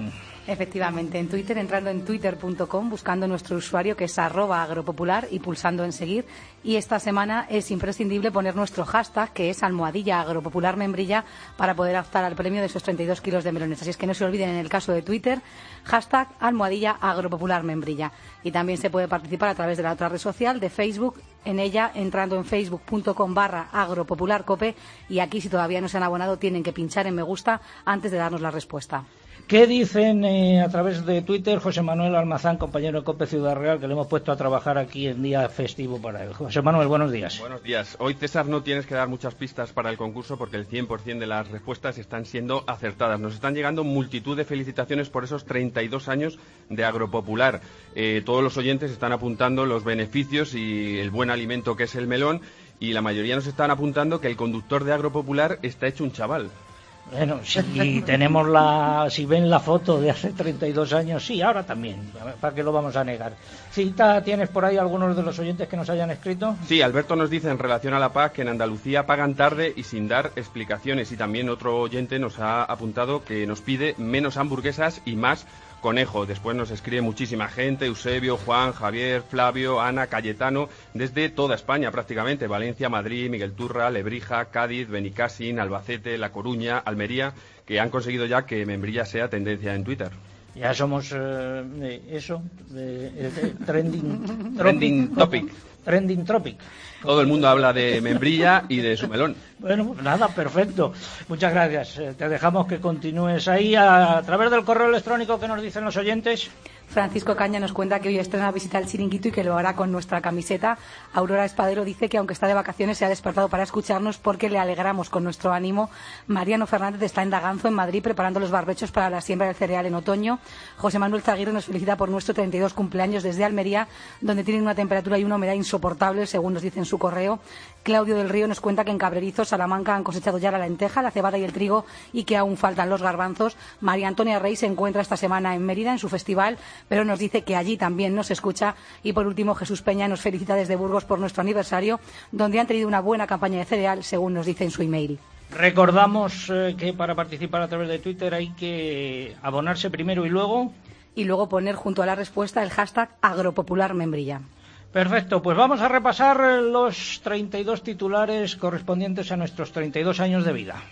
Efectivamente, en Twitter, entrando en twitter punto com, buscando nuestro usuario que es arroba agropopular y pulsando en seguir. Y esta semana es imprescindible poner nuestro hashtag, que es almohadilla agropopular membrilla, para poder optar al premio de esos treinta y dos kilos de melones. Así es que no se olviden, en el caso de Twitter, hashtag almohadilla agropopular membrilla. Y también se puede participar a través de la otra red social, de Facebook, en ella entrando en facebook punto com barra agropopularcope, y aquí, si todavía no se han abonado, tienen que pinchar en me gusta antes de darnos la respuesta. ¿Qué dicen eh, a través de Twitter José Manuel Almazán, compañero de COPE Ciudad Real, que le hemos puesto a trabajar aquí en día festivo para él? José Manuel, buenos días. Buenos días. Hoy, César, no tienes que dar muchas pistas para el concurso porque el cien por ciento de las respuestas están siendo acertadas. Nos están llegando multitud de felicitaciones por esos treinta y dos años de Agropopular. Eh, todos los oyentes están apuntando los beneficios y el buen alimento que es el melón, y la mayoría nos están apuntando que el conductor de Agropopular está hecho un chaval. Bueno, si tenemos la, si ven la foto de hace treinta y dos años, sí, ahora también, ¿para qué lo vamos a negar? Cita, ¿tienes por ahí algunos de los oyentes que nos hayan escrito? Sí, Alberto nos dice en relación a la P A C que en Andalucía pagan tarde y sin dar explicaciones, y también otro oyente nos ha apuntado que nos pide menos hamburguesas y más conejo. Después nos escribe muchísima gente: Eusebio, Juan, Javier, Flavio, Ana, Cayetano, desde toda España prácticamente: Valencia, Madrid, Miguel Turra, Lebrija, Cádiz, Benicassin, Albacete, La Coruña, Almería, que han conseguido ya que Membrilla sea tendencia en Twitter. Ya somos eh, eso, eh, eh, trending, trending topic. Trending topic. Todo el mundo habla de Membrilla y de su melón. Bueno, pues nada, perfecto. Muchas gracias. Eh, te dejamos que continúes ahí a, a través del correo electrónico que nos dicen los oyentes. Francisco Caña nos cuenta que hoy estrena visita al chiringuito y que lo hará con nuestra camiseta. Aurora Espadero dice que aunque está de vacaciones se ha despertado para escucharnos porque le alegramos con nuestro ánimo. Mariano Fernández está en Daganzo, en Madrid, preparando los barbechos para la siembra del cereal en otoño. José Manuel Zaguirre nos felicita por nuestro treinta y dos cumpleaños desde Almería, donde tienen una temperatura y una humedad insoportables, según nos dice en su correo. Claudio del Río nos cuenta que en Cabrerizo, Salamanca, han cosechado ya la lenteja, la cebada y el trigo, y que aún faltan los garbanzos. María Antonia Rey se encuentra esta semana en Mérida, en su festival, pero nos dice que allí también nos escucha. Y por último, Jesús Peña nos felicita desde Burgos por nuestro aniversario, donde han tenido una buena campaña de cereal, según nos dice en su email. Recordamos eh, que para participar a través de Twitter hay que abonarse primero y luego... Y luego poner junto a la respuesta el hashtag agropopularmembrilla. Perfecto, pues vamos a repasar los treinta y dos titulares correspondientes a nuestros treinta y dos años de vida.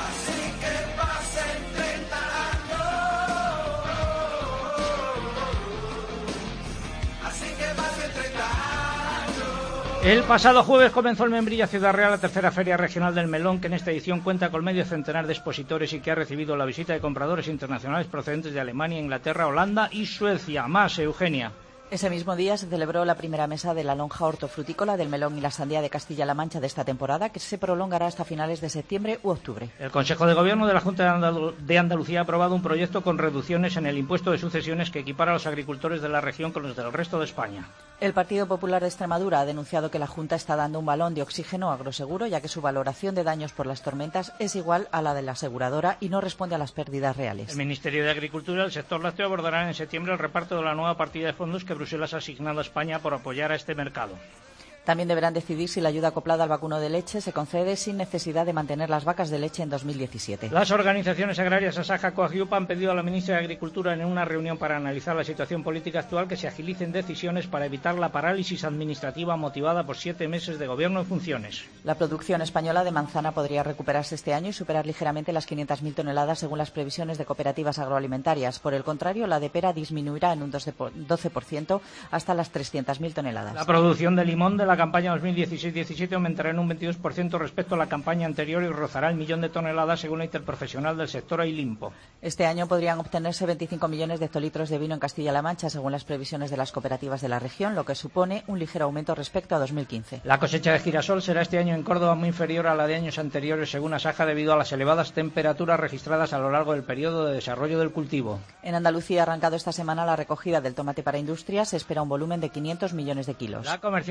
El pasado jueves comenzó el Membrilla Ciudad Real, la tercera feria regional del melón, que en esta edición cuenta con medio centenar de expositores y que ha recibido la visita de compradores internacionales procedentes de Alemania, Inglaterra, Holanda y Suecia. Más, Eugenia. Ese mismo día se celebró la primera mesa de la lonja hortofrutícola del melón y la sandía de Castilla-La Mancha de esta temporada, que se prolongará hasta finales de septiembre u octubre. El Consejo de Gobierno de la Junta de, Andalu- de Andalucía ha aprobado un proyecto con reducciones en el impuesto de sucesiones que equipara a los agricultores de la región con los del resto de España. El Partido Popular de Extremadura ha denunciado que la Junta está dando un balón de oxígeno a Agroseguro, ya que su valoración de daños por las tormentas es igual a la de la aseguradora y no responde a las pérdidas reales. El Ministerio de Agricultura y el sector lácteo abordarán en septiembre el reparto de la nueva partida de fondos que Bruselas ha asignado a España por apoyar a este mercado. También deberán decidir si la ayuda acoplada al vacuno de leche se concede sin necesidad de mantener las vacas de leche en dos mil diecisiete. Las organizaciones agrarias Asaja Coagiupa han pedido a la ministra de Agricultura en una reunión para analizar la situación política actual que se agilicen decisiones para evitar la parálisis administrativa motivada por siete meses de gobierno en funciones. La producción española de manzana podría recuperarse este año y superar ligeramente las quinientas mil toneladas según las previsiones de cooperativas agroalimentarias. Por el contrario, la de pera disminuirá en un doce por ciento hasta las trescientas mil toneladas. La producción de limón de la campaña dos mil dieciséis diecisiete aumentará en un veintidós por ciento respecto a la campaña anterior y rozará el millón de toneladas según la interprofesional del sector Ailimpo. Este año podrían obtenerse veinticinco millones de hectolitros de vino en Castilla-La Mancha según las previsiones de las cooperativas de la región, lo que supone un ligero aumento respecto a dos mil quince. La cosecha de girasol será este año en Córdoba muy inferior a la de años anteriores según Asaja debido a las elevadas temperaturas registradas a lo largo del periodo de desarrollo del cultivo. En Andalucía ha arrancado esta semana la recogida del tomate para industria. Se espera un volumen de quinientos millones de kilos. La comercialización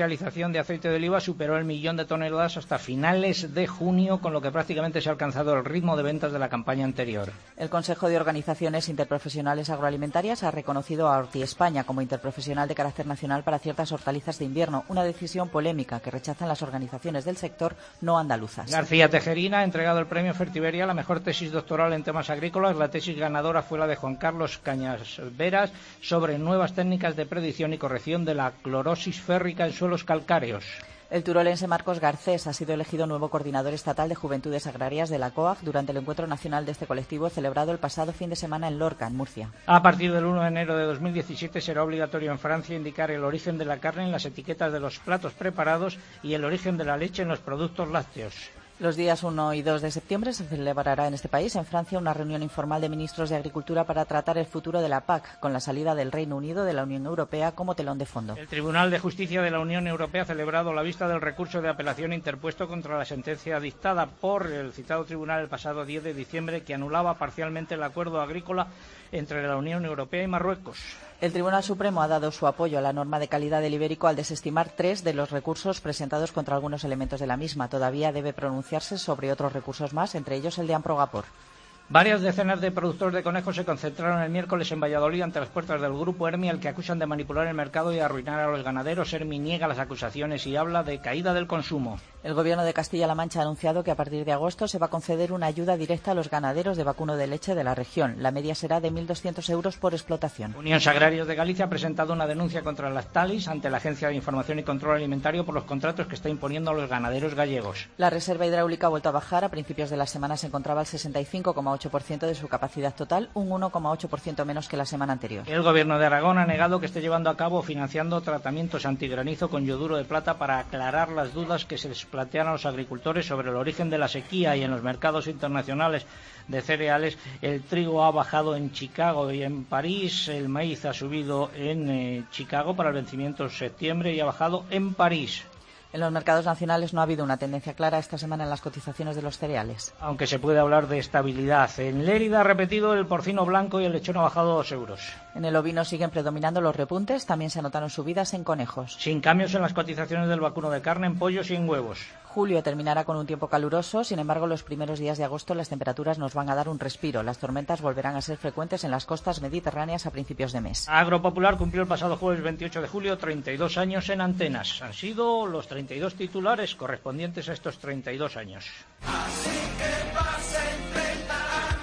de aceite de oliva superó el millón de toneladas hasta finales de junio, con lo que prácticamente se ha alcanzado el ritmo de ventas de la campaña anterior. El Consejo de Organizaciones Interprofesionales Agroalimentarias ha reconocido a Horti España como interprofesional de carácter nacional para ciertas hortalizas de invierno, una decisión polémica que rechazan las organizaciones del sector no andaluzas. García Tejerina ha entregado el premio Fertiberia a la mejor tesis doctoral en temas agrícolas. La tesis ganadora fue la de Juan Carlos Cañas Veras sobre nuevas técnicas de predicción y corrección de la clorosis férrica en suelos calcáreos. El turolense Marcos Garcés ha sido elegido nuevo coordinador estatal de Juventudes Agrarias de la COAG durante el encuentro nacional de este colectivo celebrado el pasado fin de semana en Lorca, en Murcia. A partir del uno de enero de dos mil diecisiete será obligatorio en Francia indicar el origen de la carne en las etiquetas de los platos preparados y el origen de la leche en los productos lácteos. Los días uno y dos de septiembre se celebrará en este país, en Francia, una reunión informal de ministros de Agricultura para tratar el futuro de la P A C, con la salida del Reino Unido de la Unión Europea como telón de fondo. El Tribunal de Justicia de la Unión Europea ha celebrado la vista del recurso de apelación interpuesto contra la sentencia dictada por el citado tribunal el pasado diez de diciembre, que anulaba parcialmente el acuerdo agrícola entre la Unión Europea y Marruecos. El Tribunal Supremo ha dado su apoyo a la norma de calidad del ibérico al desestimar tres de los recursos presentados contra algunos elementos de la misma. Todavía debe pronunciarse sobre otros recursos más, entre ellos el de Amprogapor. Varias decenas de productores de conejos se concentraron el miércoles en Valladolid ante las puertas del grupo Hermi, al que acusan de manipular el mercado y arruinar a los ganaderos. Hermi niega las acusaciones y habla de caída del consumo. El Gobierno de Castilla-La Mancha ha anunciado que a partir de agosto se va a conceder una ayuda directa a los ganaderos de vacuno de leche de la región. La media será de mil doscientos euros por explotación. Unión Agrarios de Galicia ha presentado una denuncia contra Lactalis ante la Agencia de Información y Control Alimentario por los contratos que está imponiendo a los ganaderos gallegos. La reserva hidráulica ha vuelto a bajar. A principios de la semana se encontraba al sesenta y cinco coma ocho por ciento de su capacidad total, un uno coma ocho por ciento menos que la semana anterior. El Gobierno de Aragón ha negado que esté llevando a cabo o financiando tratamientos antigranizo con yoduro de plata para aclarar las dudas que se les plantean a los agricultores sobre el origen de la sequía. Y en los mercados internacionales de cereales, el trigo ha bajado en Chicago y en París, el maíz ha subido en eh, Chicago para el vencimiento en septiembre y ha bajado en París. En los mercados nacionales no ha habido una tendencia clara esta semana en las cotizaciones de los cereales. Aunque se puede hablar de estabilidad. En Lérida ha repetido el porcino blanco y el lechón ha bajado dos euros. En el ovino siguen predominando los repuntes, también se anotaron subidas en conejos. Sin cambios en las cotizaciones del vacuno de carne, en pollos y en huevos. Julio terminará con un tiempo caluroso, sin embargo los primeros días de agosto las temperaturas nos van a dar un respiro. Las tormentas volverán a ser frecuentes en las costas mediterráneas a principios de mes. Agropopular cumplió el pasado jueves veintiocho de julio treinta y dos años en antenas. Han sido los treinta y dos titulares correspondientes a estos treinta y dos años. Así que pasen treinta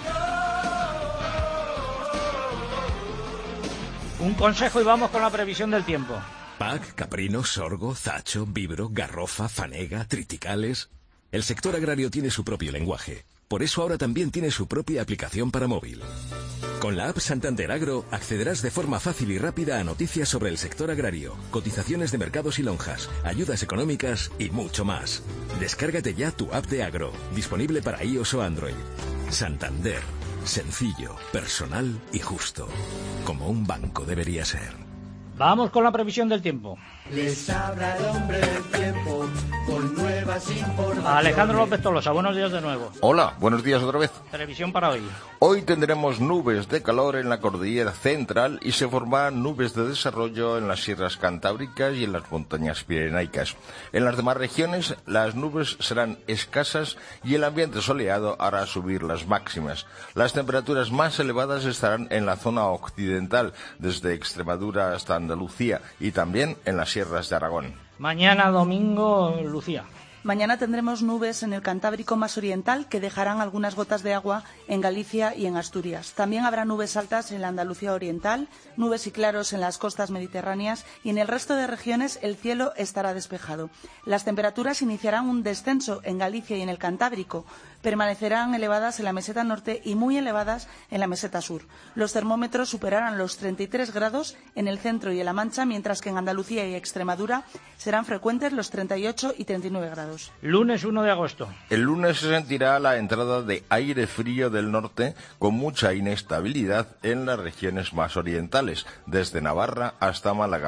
años. Un consejo y vamos con la previsión del tiempo. Pac, caprino, sorgo, zacho, vibro, garrofa, fanega, triticales. El sector agrario tiene su propio lenguaje. Por eso ahora también tiene su propia aplicación para móvil. Con la app Santander Agro accederás de forma fácil y rápida a noticias sobre el sector agrario, cotizaciones de mercados y lonjas, ayudas económicas y mucho más. Descárgate ya tu app de Agro, disponible para iOS o Android. Santander, sencillo, personal y justo. Como un banco debería ser. Vamos con la previsión del tiempo. Les habla el hombre del tiempo con nuevas informaciones. Alejandro López Tolosa, buenos días de nuevo. Hola, buenos días otra vez. Previsión para hoy. Hoy tendremos nubes de calor en la cordillera central y se formarán nubes de desarrollo en las sierras cantábricas y en las montañas pirenaicas. En las demás regiones las nubes serán escasas y el ambiente soleado hará subir las máximas. Las temperaturas más elevadas estarán en la zona occidental, desde Extremadura hasta Andalucía, y también en las sierras de Aragón. Mañana domingo, Lucía. Mañana tendremos nubes en el Cantábrico más oriental que dejarán algunas gotas de agua en Galicia y en Asturias. También habrá nubes altas en la Andalucía oriental, nubes y claros en las costas mediterráneas y en el resto de regiones el cielo estará despejado. Las temperaturas iniciarán un descenso en Galicia y en el Cantábrico. Permanecerán elevadas en la meseta norte y muy elevadas en la meseta sur. Los termómetros superarán los treinta y tres grados en el centro y en La Mancha, mientras que en Andalucía y Extremadura serán frecuentes los treinta y ocho y treinta y nueve grados. Lunes uno de agosto. El lunes se sentirá la entrada de aire frío del norte con mucha inestabilidad en las regiones más orientales, desde Navarra hasta Málaga.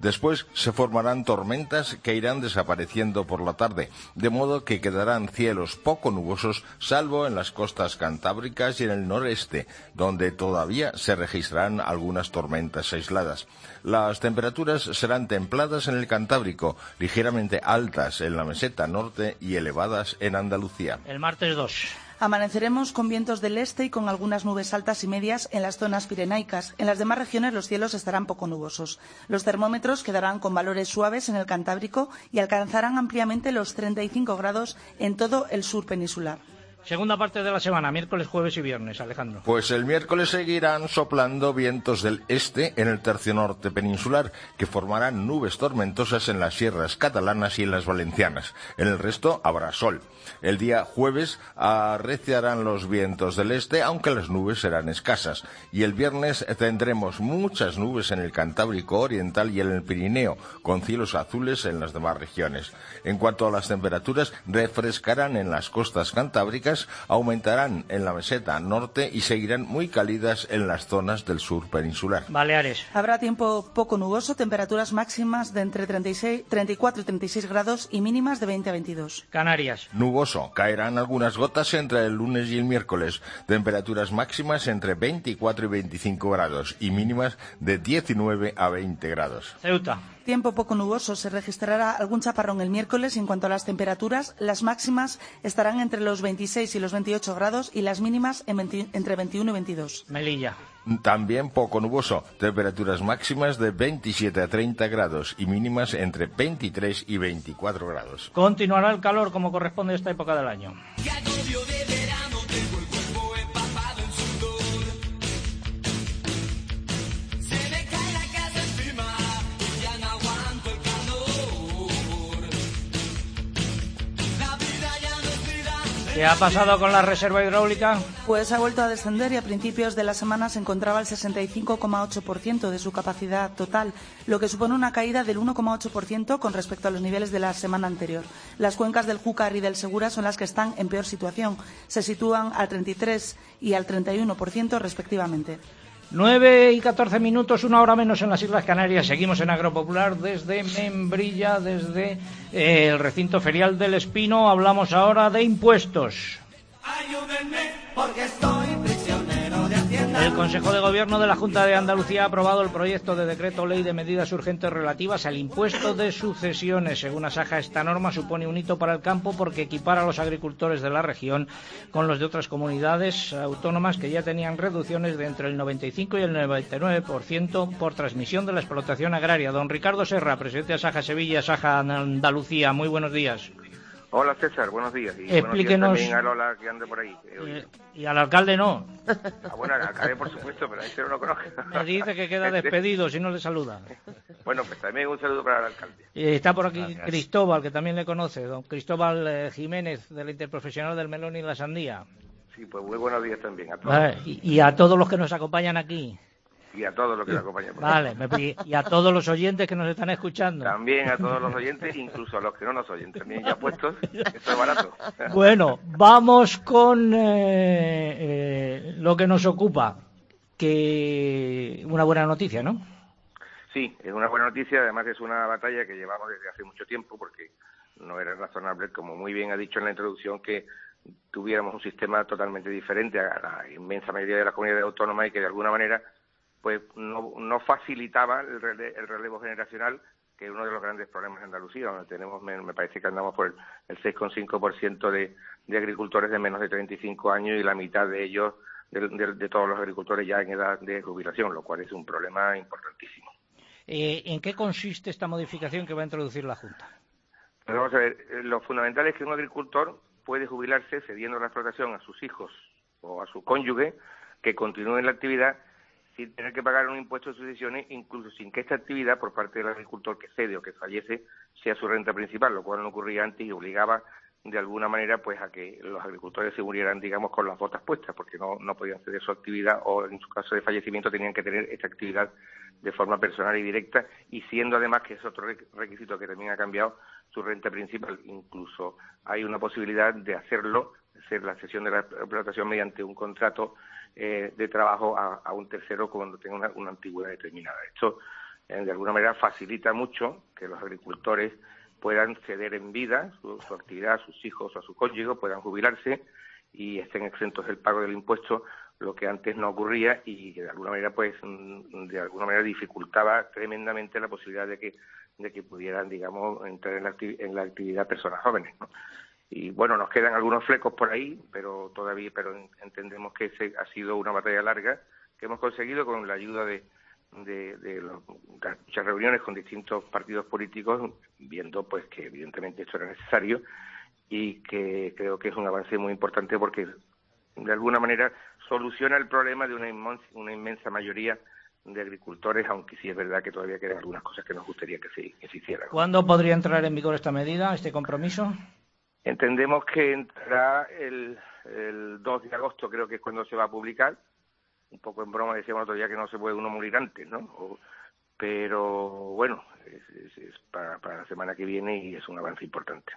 Después se formarán tormentas que irán desapareciendo por la tarde, de modo que quedarán cielos poco nubosos, salvo en las costas cantábricas y en el noreste, donde todavía se registrarán algunas tormentas aisladas. Las temperaturas serán templadas en el Cantábrico, ligeramente altas en la meseta norte y elevadas en Andalucía. El martes dos. Amaneceremos con vientos del este y con algunas nubes altas y medias en las zonas pirenaicas. En las demás regiones los cielos estarán poco nubosos. Los termómetros quedarán con valores suaves en el Cantábrico y alcanzarán ampliamente los treinta y cinco grados en todo el sur peninsular. Segunda parte de la semana, miércoles, jueves y viernes, Alejandro. Pues el miércoles seguirán soplando vientos del este en el tercio norte peninsular, que formarán nubes tormentosas en las sierras catalanas y en las valencianas. En el resto habrá sol. El día jueves arreciarán los vientos del este, aunque las nubes serán escasas. Y el viernes tendremos muchas nubes en el Cantábrico Oriental y en el Pirineo, con cielos azules en las demás regiones. En cuanto a las temperaturas, refrescarán en las costas cantábricas, aumentarán en la meseta norte y seguirán muy cálidas en las zonas del sur peninsular. Baleares. Habrá tiempo poco nuboso, temperaturas máximas de entre treinta y seis, treinta y cuatro y treinta y seis grados y mínimas de veinte a veintidós. Canarias. Nuboso. Caerán algunas gotas entre el lunes y el miércoles. Temperaturas máximas entre veinticuatro y veinticinco grados y mínimas de diecinueve a veinte grados. Ceuta. Tiempo poco nuboso. Se registrará algún chaparrón el miércoles y en cuanto a las temperaturas, las máximas estarán entre los veintiséis y los veintiocho grados y las mínimas en veinte, entre veintiuno y veintidós. Melilla. También poco nuboso. Temperaturas máximas de veintisiete a treinta grados y mínimas entre veintitrés y veinticuatro grados. Continuará el calor como corresponde a esta época del año. ¿Qué ha pasado con la reserva hidráulica? Pues ha vuelto a descender y a principios de la semana se encontraba al sesenta y cinco coma ocho por ciento de su capacidad total, lo que supone una caída del uno coma ocho por ciento con respecto a los niveles de la semana anterior. Las cuencas del Júcar y del Segura son las que están en peor situación. Se sitúan al treinta y tres y al treinta y uno por ciento respectivamente. nueve y catorce minutos, una hora menos en las Islas Canarias. Seguimos en Agropopular desde Membrilla, desde eh, el recinto ferial del Espino. Hablamos ahora de impuestos. Ayúdenme porque estoy prisionero de Hacienda. El Consejo de Gobierno de la Junta de Andalucía ha aprobado el proyecto de decreto ley de medidas urgentes relativas al impuesto de sucesiones. Según Asaja, esta norma supone un hito para el campo porque equipara a los agricultores de la región con los de otras comunidades autónomas que ya tenían reducciones de entre el noventa y cinco y el noventa y nueve por ciento por transmisión de la explotación agraria. Don Ricardo Serra, presidente de Asaja Sevilla, Asaja Andalucía, muy buenos días. Hola César, buenos días. Y Explíquenos. buenos días también a Lola que ande por ahí. Eh, y al alcalde no. Ah, bueno, al alcalde por supuesto, pero a este no lo conozco. Me dice que queda despedido si no le saluda. Bueno, pues también un saludo para el alcalde. Eh, está por aquí Gracias. Cristóbal, que también le conoce, don Cristóbal eh, Jiménez, de la Interprofesional del Melón y la Sandía. Sí, pues muy buenos días también a todos. Vale, y, y a todos los que nos acompañan aquí. Y a todos los que nos acompañan. por Vale, aquí. me- y a todos los oyentes que nos están escuchando. También a todos los oyentes, incluso a los que no nos oyen. También ya puestos, esto es barato. Bueno, vamos con eh, eh, lo que nos ocupa, que una buena noticia, ¿no? Sí, es una buena noticia, además es una batalla que llevamos desde hace mucho tiempo porque no era razonable, como muy bien ha dicho en la introducción, que tuviéramos un sistema totalmente diferente a la inmensa mayoría de las comunidades autónomas y que de alguna manera pues no, no facilitaba el, rele, el relevo generacional, que es uno de los grandes problemas de Andalucía, donde tenemos, me, me parece que andamos por el, el seis coma cinco por ciento de, de agricultores de menos de treinta y cinco años y la mitad de ellos, de, de, de todos los agricultores ya en edad de jubilación, lo cual es un problema importantísimo. Eh, ¿En qué consiste esta modificación que va a introducir la Junta? Pero vamos a ver, eh, lo fundamental es que un agricultor puede jubilarse cediendo la explotación a sus hijos o a su cónyuge que continúen la actividad sin tener que pagar un impuesto de sucesiones, incluso sin que esta actividad por parte del agricultor que cede o que fallece sea su renta principal, lo cual no ocurría antes y obligaba de alguna manera pues a que los agricultores se murieran, digamos, con las botas puestas, porque no, no podían ceder su actividad o en su caso de fallecimiento tenían que tener esta actividad de forma personal y directa, y siendo además, que es otro requisito que también ha cambiado, su renta principal. Incluso hay una posibilidad de hacerlo, hacer la cesión de la explotación mediante un contrato eh, de trabajo a, a un tercero cuando tenga una, una antigüedad determinada. Esto eh, de alguna manera facilita mucho que los agricultores puedan ceder en vida su, su actividad a sus hijos o a su cónyuge, puedan jubilarse y estén exentos del pago del impuesto, lo que antes no ocurría y que de alguna manera pues de alguna manera dificultaba tremendamente la posibilidad de que de que pudieran, digamos, entrar en la, en la actividad personas jóvenes, ¿no? Y bueno, nos quedan algunos flecos por ahí, pero todavía pero entendemos que ese ha sido una batalla larga que hemos conseguido con la ayuda de de, de, los, de muchas reuniones con distintos partidos políticos, viendo pues que evidentemente esto era necesario y que creo que es un avance muy importante porque de alguna manera soluciona el problema de una inmensa, una inmensa mayoría de agricultores, aunque sí es verdad que todavía quedan algunas cosas que nos gustaría que se, que se hicieran. ¿Cuándo podría entrar en vigor esta medida, este compromiso? Entendemos que entrará el, el dos de agosto, creo que es cuando se va a publicar. Un poco en broma decíamos otro día que no se puede uno morir antes, ¿no? O, pero bueno, es, es, es para, para la semana que viene y es un avance importante.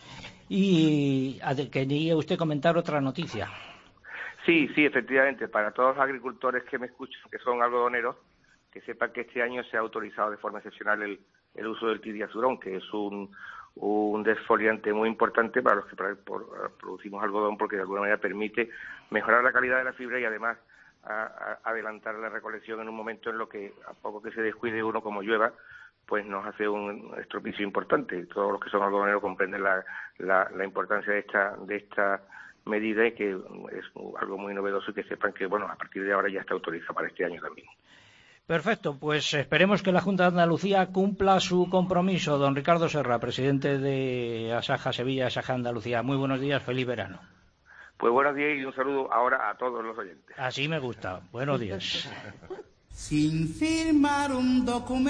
Y quería usted comentar otra noticia. Sí, sí, efectivamente, para todos los agricultores que me escuchan, que son algodoneros, que sepan que este año se ha autorizado de forma excepcional el, el uso del tidiazurón, que es un, un desfoliante muy importante para los que para, por, producimos algodón, porque de alguna manera permite mejorar la calidad de la fibra y además a, a adelantar la recolección en un momento en lo que, a poco que se descuide uno como llueva, pues nos hace un estropicio importante. Todos los que son algodoneros comprenden la, la, la importancia de esta de esta medida y que es algo muy novedoso y que sepan que, bueno, a partir de ahora ya está autorizado para este año también. Perfecto, pues esperemos que la Junta de Andalucía cumpla su compromiso. Don Ricardo Serra, presidente de Asaja Sevilla, Asaja Andalucía. Muy buenos días, feliz verano. Pues buenos días y un saludo ahora a todos los oyentes. Así me gusta. Buenos días. Sin firmar un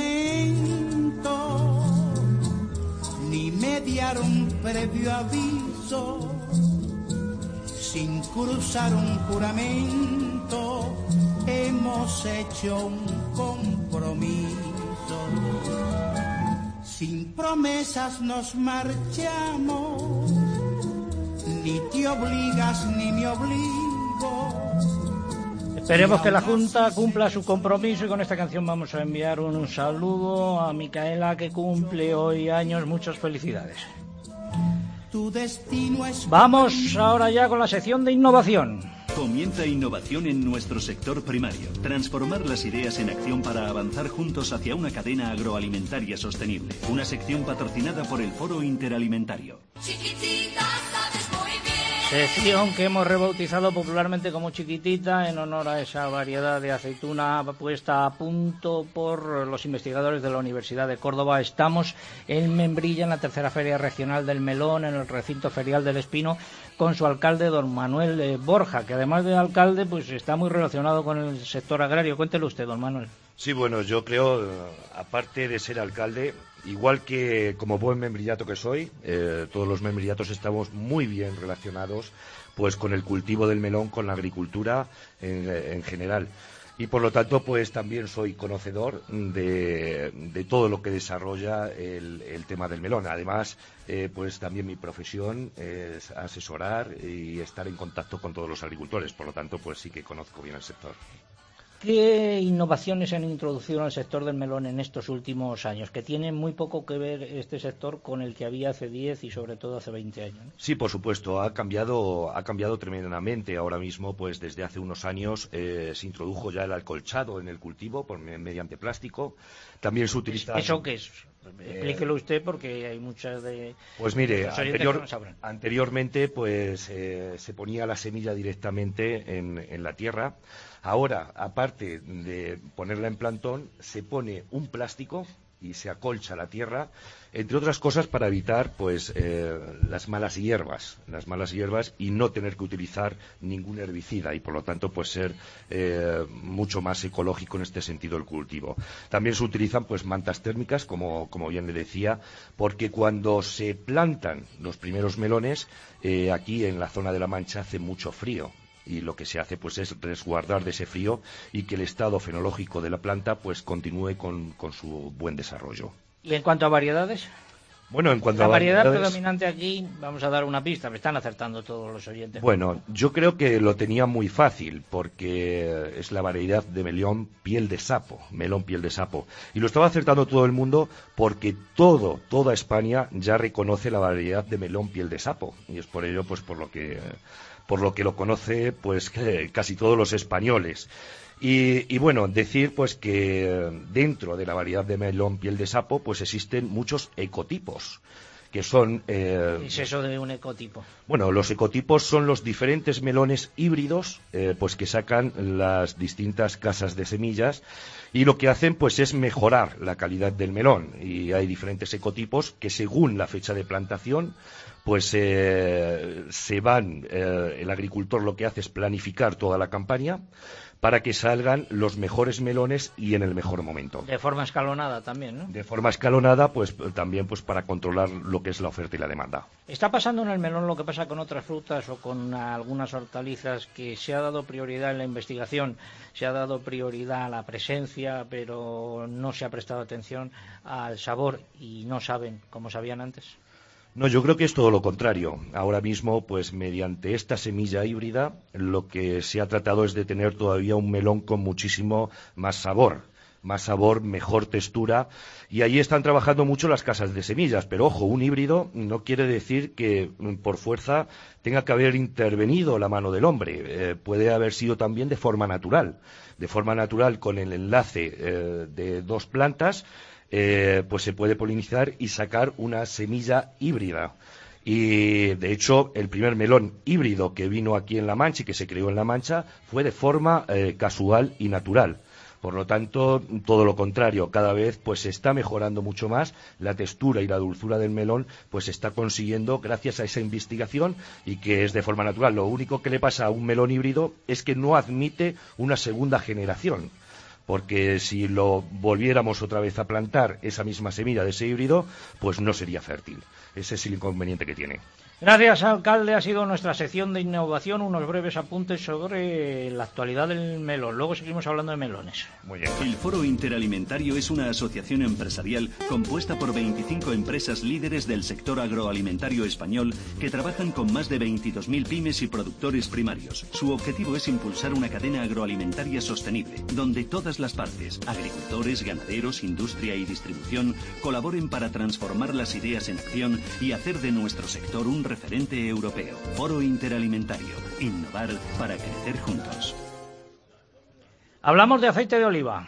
documento, ni mediar un previo aviso, sin cruzar un juramento, hemos hecho un compromiso. Sin promesas nos marchamos, ni te obligas ni me obligo. Esperemos que la Junta cumpla su compromiso y con esta canción vamos a enviar un saludo a Micaela, que cumple hoy años. Muchas felicidades. Tu destino es... Vamos ahora ya con la sección de innovación. Comienza innovación en nuestro sector primario. Transformar las ideas en acción para avanzar juntos hacia una cadena agroalimentaria sostenible. Una sección patrocinada por el Foro Interalimentario. Chiquitita, sabes muy bien. Sección que hemos rebautizado popularmente como Chiquitita en honor a esa variedad de aceituna puesta a punto por los investigadores de la Universidad de Córdoba. Estamos en Membrilla, en la tercera Feria Regional del Melón, en el recinto ferial del Espino, con su alcalde, don Manuel eh, Borja, que además de alcalde, pues está muy relacionado con el sector agrario. Cuéntelo usted, don Manuel. Sí, bueno, yo creo, aparte de ser alcalde, igual que como buen membrillato que soy, eh, todos los membrillatos estamos muy bien relacionados pues con el cultivo del melón, con la agricultura en, en general. Y por lo tanto, pues también soy conocedor de, de todo lo que desarrolla el, el tema del melón. Además, eh, pues también mi profesión es asesorar y estar en contacto con todos los agricultores. Por lo tanto, pues sí que conozco bien el sector. ¿Qué innovaciones se han introducido en el sector del melón en estos últimos años? Que tiene muy poco que ver este sector con el que había hace diez y sobre todo hace veinte años, ¿no? Sí, por supuesto, ha cambiado, ha cambiado tremendamente. Ahora mismo, pues desde hace unos años eh, se introdujo ya el acolchado en el cultivo por, mediante plástico. También se utiliza... ¿Eso qué es? Explíquelo usted, porque hay muchas de... Pues mire, anterior, no anteriormente pues eh, se ponía la semilla directamente en, en la tierra. Ahora, aparte de ponerla en plantón, se pone un plástico y se acolcha la tierra, entre otras cosas para evitar pues eh, las malas hierbas, las malas hierbas y no tener que utilizar ningún herbicida y por lo tanto pues ser eh, mucho más ecológico en este sentido el cultivo. También se utilizan pues mantas térmicas, como, como bien le decía, porque cuando se plantan los primeros melones, eh, aquí en la zona de La Mancha hace mucho frío. Y lo que se hace pues es resguardar de ese frío y que el estado fenológico de la planta pues continúe con, con su buen desarrollo. ¿Y en cuanto a variedades? Bueno, en cuanto la a variedad variedades... predominante aquí, vamos a dar una pista, me están acertando todos los oyentes. Bueno, yo creo que lo tenía muy fácil, porque es la variedad de melón piel de sapo, melón piel de sapo. Y lo estaba acertando todo el mundo porque todo, toda España ya reconoce la variedad de melón piel de sapo. Y es por ello, pues por lo que, por lo que lo conoce, pues casi todos los españoles. Y, y bueno, decir pues que dentro de la variedad de melón piel de sapo pues existen muchos ecotipos, que son... Eh, ¿Qué es eso de un ecotipo? Bueno, los ecotipos son los diferentes melones híbridos eh, pues que sacan las distintas casas de semillas, y lo que hacen pues es mejorar la calidad del melón. Y hay diferentes ecotipos que según la fecha de plantación pues eh, se van, eh, el agricultor lo que hace es planificar toda la campaña para que salgan los mejores melones y en el mejor momento. De forma escalonada también, ¿no? De forma escalonada, pues también pues para controlar lo que es la oferta y la demanda. ¿Está pasando en el melón lo que pasa con otras frutas o con algunas hortalizas, que se ha dado prioridad en la investigación, se ha dado prioridad a la presencia, pero no se ha prestado atención al sabor y no saben como sabían antes? No, yo creo que es todo lo contrario. Ahora mismo, pues mediante esta semilla híbrida, lo que se ha tratado es de tener todavía un melón con muchísimo más sabor, más sabor, mejor textura, y ahí están trabajando mucho las casas de semillas. Pero ojo, un híbrido no quiere decir que por fuerza tenga que haber intervenido la mano del hombre. Eh, puede haber sido también de forma natural, de forma natural con el enlace eh, de dos plantas. Eh, pues se puede polinizar y sacar una semilla híbrida. Y de hecho el primer melón híbrido que vino aquí en La Mancha y que se creó en La Mancha fue de forma eh, casual y natural. Por lo tanto, todo lo contrario, cada vez pues se está mejorando mucho más la textura y la dulzura del melón, pues se está consiguiendo gracias a esa investigación, y que es de forma natural. Lo único que le pasa a un melón híbrido es que no admite una segunda generación, porque si lo volviéramos otra vez a plantar, esa misma semilla de ese híbrido, pues no sería fértil. Ese es el inconveniente que tiene. Gracias, alcalde. Ha sido nuestra sección de innovación, unos breves apuntes sobre la actualidad del melón. Luego seguimos hablando de melones. Muy bien. El Foro Interalimentario es una asociación empresarial compuesta por veinticinco empresas líderes del sector agroalimentario español que trabajan con más de veintidós mil pymes y productores primarios. Su objetivo es impulsar una cadena agroalimentaria sostenible, donde todas las partes, agricultores, ganaderos, industria y distribución, colaboren para transformar las ideas en acción y hacer de nuestro sector un referente europeo. Foro Interalimentario. Innovar para crecer juntos. Hablamos de aceite de oliva.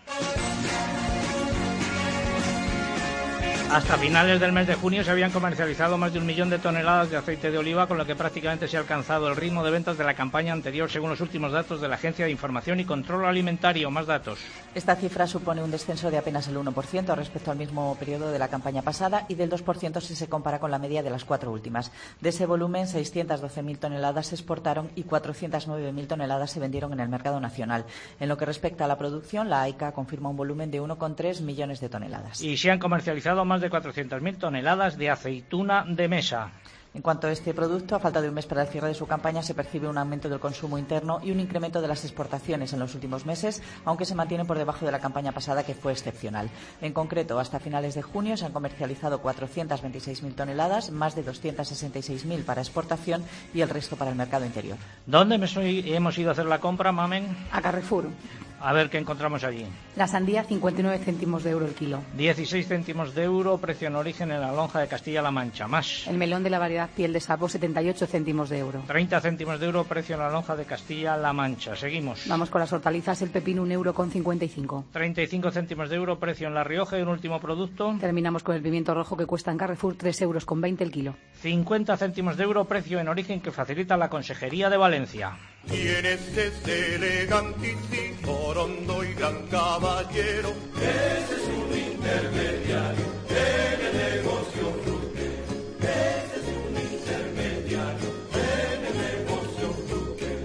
Hasta finales del mes de junio se habían comercializado más de un millón de toneladas de aceite de oliva, con lo que prácticamente se ha alcanzado el ritmo de ventas de la campaña anterior, según los últimos datos de la Agencia de Información y Control Alimentario. Más datos. Esta cifra supone un descenso de apenas el uno por ciento respecto al mismo periodo de la campaña pasada y del dos por ciento si se compara con la media de las cuatro últimas. De ese volumen, seiscientas doce mil toneladas se exportaron y cuatrocientas nueve mil toneladas se vendieron en el mercado nacional. En lo que respecta a la producción, la AICA confirma un volumen de uno coma tres millones de toneladas. Y se han comercializado más de cuatrocientas mil toneladas de aceituna de mesa. En cuanto a este producto, a falta de un mes para el cierre de su campaña, se percibe un aumento del consumo interno y un incremento de las exportaciones en los últimos meses, aunque se mantiene por debajo de la campaña pasada, que fue excepcional. En concreto, hasta finales de junio se han comercializado cuatrocientas veintiséis mil toneladas, más de doscientas sesenta y seis mil para exportación y el resto para el mercado interior. ¿Dónde hemos ido a hacer la compra, Mamen? A Carrefour. A ver qué encontramos allí. La sandía, cincuenta y nueve céntimos de euro el kilo. dieciséis céntimos de euro, precio en origen en la lonja de Castilla-La Mancha. Más. El melón de la variedad piel de sapo, setenta y ocho céntimos de euro. treinta céntimos de euro, precio en la lonja de Castilla-La Mancha. Seguimos. Vamos con las hortalizas, el pepino, un euro con cincuenta y cinco. treinta y cinco céntimos de euro, precio en La Rioja. Y un último producto. Terminamos con el pimiento rojo, que cuesta en Carrefour tres euros con veinte el kilo. cincuenta céntimos de euro, precio en origen que facilita la Consejería de Valencia. Tienes ese elegantísimo, rondo y gran caballero. Ese es un intermediario en el negocio fruque. Ese es un intermediario en el negocio fruque.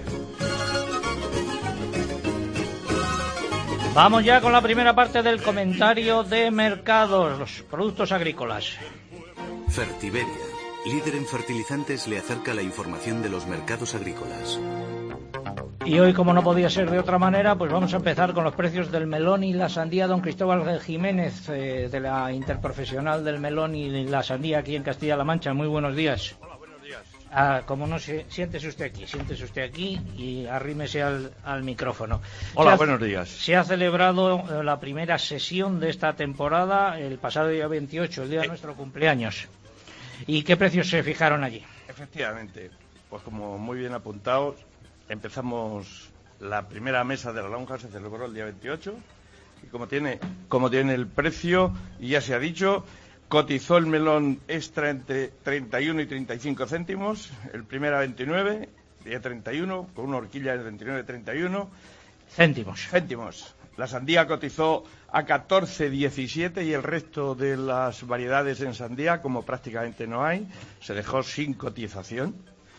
Vamos ya con la primera parte del comentario de mercados, los productos agrícolas. Fertiberia, líder en fertilizantes, le acerca la información de los mercados agrícolas. Y hoy, como no podía ser de otra manera, pues vamos a empezar con los precios del melón y la sandía. Don Cristóbal Jiménez, eh, de la Interprofesional del Melón y la Sandía aquí en Castilla-La Mancha. Muy buenos días. Hola, buenos días. Ah, como no, sé, siéntese usted aquí, siéntese usted aquí y arrímese al, al micrófono. Hola, ha, buenos días. Se ha celebrado eh, la primera sesión de esta temporada el pasado día veintiocho, el día de eh. nuestro cumpleaños. ¿Y qué precios se fijaron allí? Efectivamente, pues como muy bien apuntado, empezamos la primera mesa de la lonja, se celebró el día veintiocho, y como tiene, como tiene el precio, y ya se ha dicho, cotizó el melón extra entre treinta y uno y treinta y cinco céntimos, el primero a veintinueve, día treinta y uno, con una horquilla de veintinueve a treinta y uno. Céntimos. Céntimos. La sandía cotizó a catorce diecisiete y el resto de las variedades en sandía, como prácticamente no hay, se dejó sin cotización.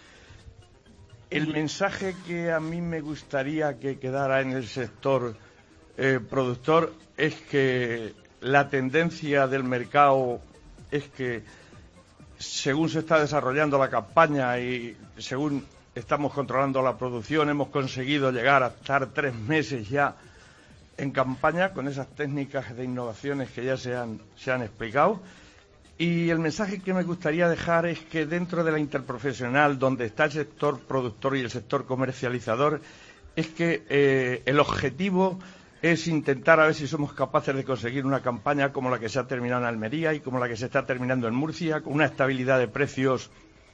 El mensaje que a mí me gustaría que quedara en el sector eh, productor es que la tendencia del mercado es que, según se está desarrollando la campaña y según estamos controlando la producción, hemos conseguido llegar a estar tres meses ya en campaña con esas técnicas de innovaciones que ya se han, se han explicado. Y el mensaje que me gustaría dejar es que dentro de la interprofesional, donde está el sector productor y el sector comercializador, es que eh, el objetivo es intentar a ver si somos capaces de conseguir una campaña como la que se ha terminado en Almería y como la que se está terminando en Murcia, con una estabilidad de precios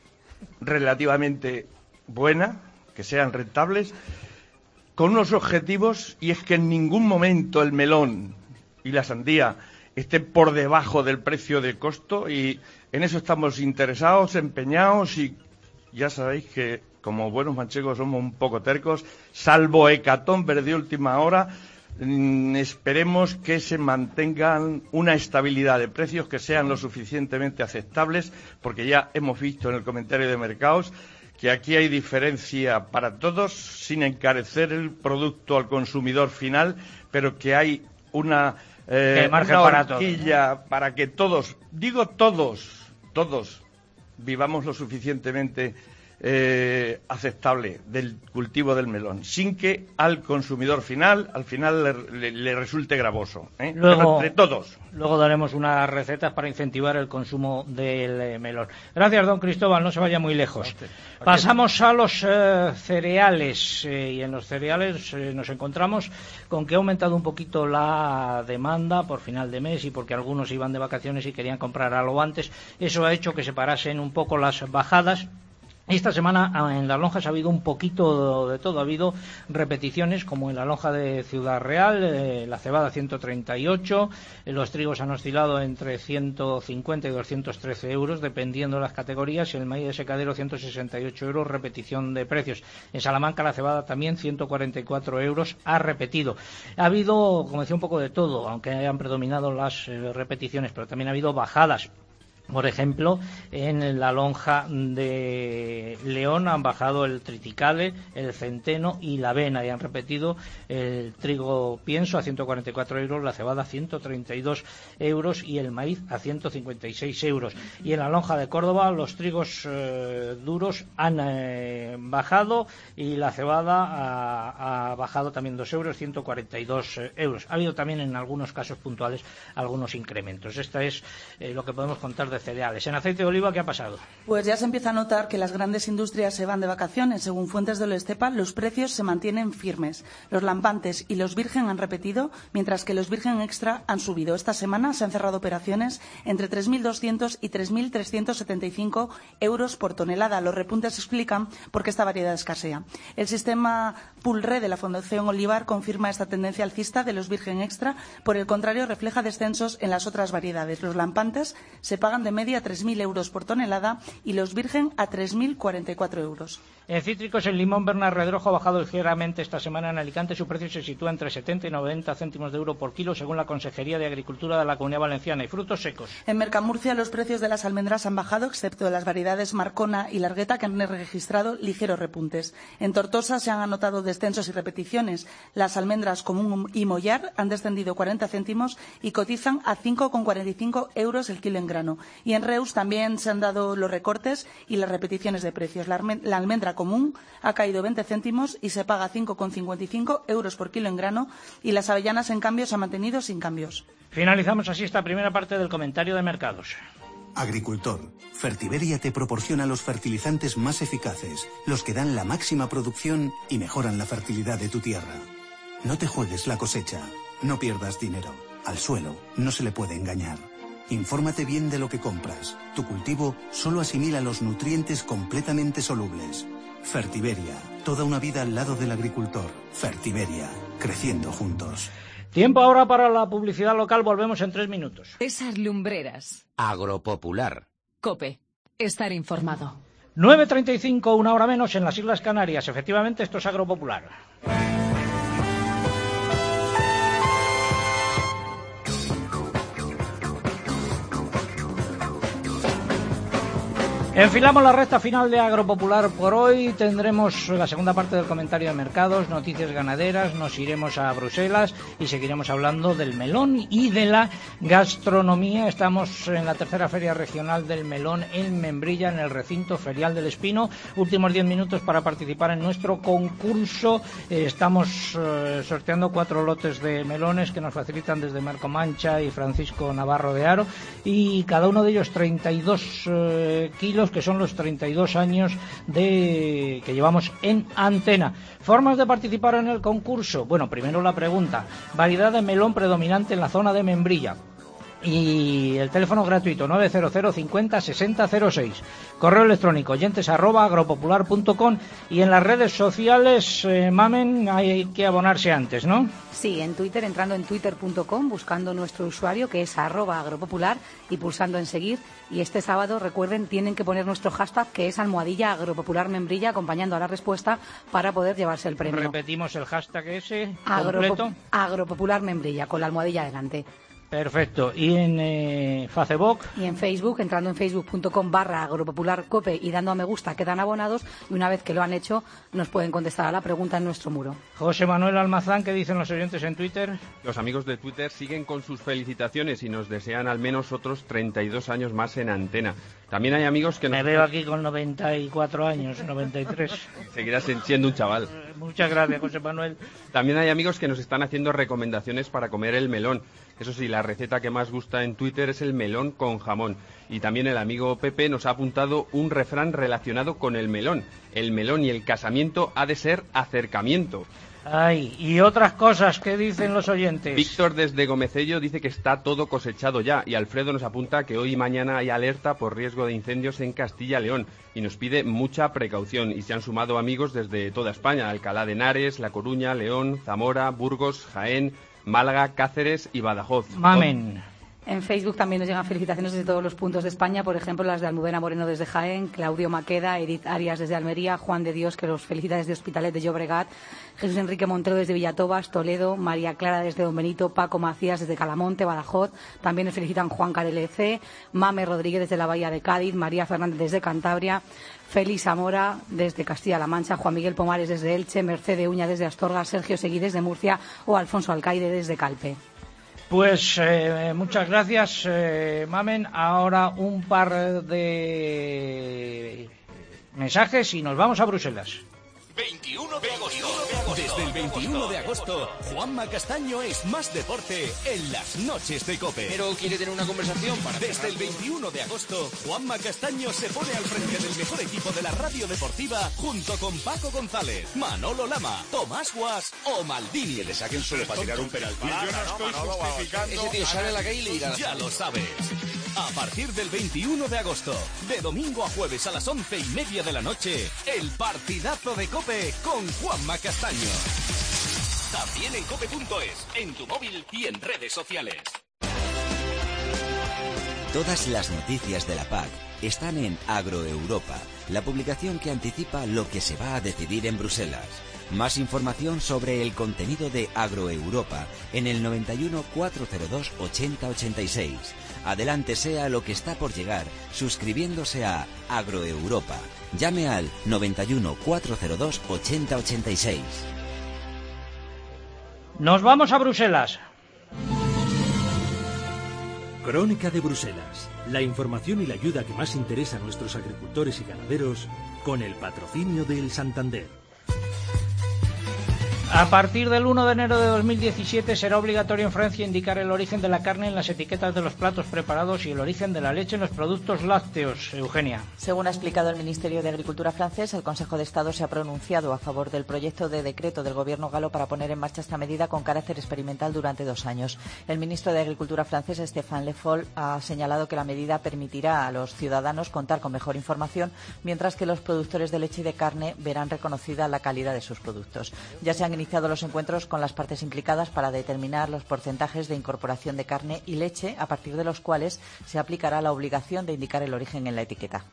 relativamente buena, que sean rentables, con unos objetivos, y es que en ningún momento el melón y la sandía estén por debajo del precio de costo, y en eso estamos interesados, empeñados, y ya sabéis que como buenos manchegos somos un poco tercos, salvo hecatombe de última hora. Mm, esperemos que se mantengan una estabilidad de precios que sean lo suficientemente aceptables, porque ya hemos visto en el comentario de mercados que aquí hay diferencia para todos, sin encarecer el producto al consumidor final, pero que hay una, eh, margen una para horquilla todos, ¿no? para que todos, digo todos, todos, vivamos lo suficientemente Eh, aceptable del cultivo del melón, sin que al consumidor final, al final le, le, le resulte gravoso, ¿eh? Luego, entre todos. Luego daremos unas recetas para incentivar el consumo del eh, melón. Gracias, don Cristóbal, no se vaya muy lejos. Okay. Pasamos a los eh, cereales, eh, y en los cereales eh, nos encontramos con que ha aumentado un poquito la demanda por final de mes y porque algunos iban de vacaciones y querían comprar algo antes. Eso ha hecho que se parasen un poco las bajadas. Esta semana en las lonjas ha habido un poquito de todo, ha habido repeticiones como en la lonja de Ciudad Real, eh, la cebada ciento treinta y ocho, eh, los trigos han oscilado entre ciento cincuenta y doscientos trece euros dependiendo de las categorías, y el maíz de secadero ciento sesenta y ocho euros, repetición de precios. En Salamanca la cebada también ciento cuarenta y cuatro euros, ha repetido. Ha habido, como decía, un poco de todo, aunque hayan predominado las eh, repeticiones, pero también ha habido bajadas. Por ejemplo, en la lonja de León han bajado el triticale, el centeno y la avena, y han repetido el trigo pienso a ciento cuarenta y cuatro euros, la cebada a ciento treinta y dos euros y el maíz a ciento cincuenta y seis euros. Y en la lonja de Córdoba los trigos eh, duros han eh, bajado y la cebada ha, ha bajado también dos euros, ciento cuarenta y dos euros. Ha habido también en algunos casos puntuales algunos incrementos. Esta es eh, lo que podemos contar de cereales. En aceite de oliva, ¿qué ha pasado? Pues ya se empieza a notar que las grandes industrias se van de vacaciones. Según fuentes de Olestepa, los precios se mantienen firmes. Los lampantes y los virgen han repetido, mientras que los virgen extra han subido. Esta semana se han cerrado operaciones entre tres mil doscientos y tres mil trescientos setenta y cinco euros por tonelada. Los repuntes explican por qué esta variedad escasea. El sistema Pulre de la Fundación Olivar confirma esta tendencia alcista de los virgen extra. Por el contrario, refleja descensos en las otras variedades. Los lampantes se pagan de media tres mil euros por tonelada y los virgen a tres mil cuarenta y cuatro euros. En cítricos, el limón Bernard Redrojo ha bajado ligeramente esta semana en Alicante. Su precio se sitúa entre setenta y noventa céntimos de euro por kilo, según la Consejería de Agricultura de la Comunidad Valenciana. Y frutos secos. En Mercamurcia, los precios de las almendras han bajado, excepto de las variedades Marcona y Largueta, que han registrado ligeros repuntes. En Tortosa se han anotado descensos y repeticiones. Las almendras común y mollar han descendido cuarenta céntimos y cotizan a cinco con cuarenta y cinco euros el kilo en grano. Y en Reus también se han dado los recortes y las repeticiones de precios. La, la almendra común ha caído veinte céntimos y se paga cinco con cincuenta y cinco euros por kilo en grano, y las avellanas, en cambio, se han mantenido sin cambios. Finalizamos así esta primera parte del comentario de mercados. Agricultor. Fertiberia te proporciona los fertilizantes más eficaces, los que dan la máxima producción y mejoran la fertilidad de tu tierra. No te juegues la cosecha, no pierdas dinero. Al suelo no se le puede engañar. Infórmate bien de lo que compras. Tu cultivo solo asimila los nutrientes completamente solubles. Fertiberia. Toda una vida al lado del agricultor. Fertiberia. Creciendo juntos. Tiempo ahora para la publicidad local. Volvemos en tres minutos. César Lumbreras. Agropopular. COPE. Estar informado. nueve treinta y cinco, una hora menos en las Islas Canarias. Efectivamente, esto es Agropopular. Enfilamos la recta final de Agropopular por hoy. Tendremos la segunda parte del comentario de mercados, noticias ganaderas, nos iremos a Bruselas y seguiremos hablando del melón y de la gastronomía. Estamos en la tercera feria regional del melón en Membrilla, en el recinto ferial del Espino. Últimos diez minutos para participar en nuestro concurso. Eh, estamos eh, sorteando cuatro lotes de melones que nos facilitan desde Marco Mancha y Francisco Navarro de Haro, y cada uno de ellos treinta y dos eh, kilos, que son los treinta y dos años de que llevamos en antena. Formas de participar en el concurso. Bueno, primero la pregunta: variedad de melón predominante en la zona de Membrilla. Y el teléfono gratuito nueve cero cero cincuenta sesenta cero seis. Correo electrónico oyentes arroba agropopular punto com. Y en las redes sociales, eh, Mamen, hay que abonarse antes, ¿no? Sí, en Twitter, entrando en twitter punto com, buscando nuestro usuario, que es arroba agropopular, y pulsando en seguir. Y este sábado, recuerden, tienen que poner nuestro hashtag, que es almohadilla agropopular membrilla, acompañando a la respuesta para poder llevarse el premio. Repetimos el hashtag ese Agropo- completo. Agropopular membrilla, con la almohadilla adelante. Perfecto. ¿Y en eh, Facebook? Y en Facebook, entrando en facebook punto com barra agropopular cope y dando a me gusta, quedan abonados, y una vez que lo han hecho nos pueden contestar a la pregunta en nuestro muro. José Manuel Almazán, ¿qué dicen los oyentes en Twitter? Los amigos de Twitter siguen con sus felicitaciones y nos desean al menos otros treinta y dos años más en antena. También hay amigos que nos... Me veo aquí con noventa y cuatro años, noventa y tres. Seguirás siendo un chaval. Muchas gracias, José Manuel. También hay amigos que nos están haciendo recomendaciones para comer el melón. Eso sí, la receta que más gusta en Twitter es el melón con jamón. Y también el amigo Pepe nos ha apuntado un refrán relacionado con el melón. El melón y el casamiento ha de ser acercamiento. Ay, y otras cosas que dicen los oyentes. Víctor desde Gomecello dice que está todo cosechado ya, y Alfredo nos apunta que hoy y mañana hay alerta por riesgo de incendios en Castilla y León y nos pide mucha precaución. Y se han sumado amigos desde toda España: Alcalá de Henares, La Coruña, León, Zamora, Burgos, Jaén, Málaga, Cáceres y Badajoz. Mamen. En Facebook también nos llegan felicitaciones desde todos los puntos de España, por ejemplo las de Almudena Moreno desde Jaén, Claudio Maqueda, Edith Arias desde Almería, Juan de Dios, que los felicita desde Hospitalet de Llobregat, Jesús Enrique Montero desde Villatobas, Toledo, María Clara desde Don Benito, Paco Macías desde Calamonte, Badajoz, también nos felicitan Juan Carelec, Mame Rodríguez desde la Bahía de Cádiz, María Fernández desde Cantabria, Félix Zamora desde Castilla-La Mancha, Juan Miguel Pomares desde Elche, Mercedes Uña desde Astorga, Sergio Seguí desde Murcia o Alfonso Alcaide desde Calpe. Pues eh, muchas gracias, eh, Mamen. Ahora un par de mensajes y nos vamos a Bruselas. veintiuno de agosto. Desde el veintiuno de agosto, Juanma Castaño es más deporte en las noches de COPE. Pero quiere tener una conversación para... Desde el veintiuno de agosto, Juanma Castaño se pone al frente del mejor equipo de la radio deportiva junto con Paco González, Manolo Lama, Tomás Guas o Maldini. Que le saquen solo para tirar un penalti. Yo no estoy justificando... Ese tío sale a la calle y le dirá... Ya lo sabes. A partir del veintiuno de agosto, de domingo a jueves a las once y media de la noche, el partidazo de COPE con Juanma Castaño. También en cope punto es, en tu móvil y en redes sociales. Todas las noticias de la P A C están en Agroeuropa, la publicación que anticipa lo que se va a decidir en Bruselas. Más información sobre el contenido de Agroeuropa en el noventa y uno, cuatrocientos dos, ochenta ochenta y seis. Adelántese a lo que está por llegar suscribiéndose a Agroeuropa. Llame al noventa y uno, cuatrocientos dos, ochenta ochenta y seis. Nos vamos a Bruselas. Crónica de Bruselas. La información y la ayuda que más interesa a nuestros agricultores y ganaderos con el patrocinio del Santander. A partir del uno de enero de dos mil diecisiete será obligatorio en Francia indicar el origen de la carne en las etiquetas de los platos preparados y el origen de la leche en los productos lácteos. Eugenia. Según ha explicado el Ministerio de Agricultura francés, el Consejo de Estado se ha pronunciado a favor del proyecto de decreto del gobierno galo para poner en marcha esta medida con carácter experimental durante dos años. El ministro de Agricultura francés, Stéphane Le Foll, ha señalado que la medida permitirá a los ciudadanos contar con mejor información, mientras que los productores de leche y de carne verán reconocida la calidad de sus productos. Ya se han iniciado los encuentros con las partes implicadas para determinar los porcentajes de incorporación de carne y leche, a partir de los cuales se aplicará la obligación de indicar el origen en la etiqueta.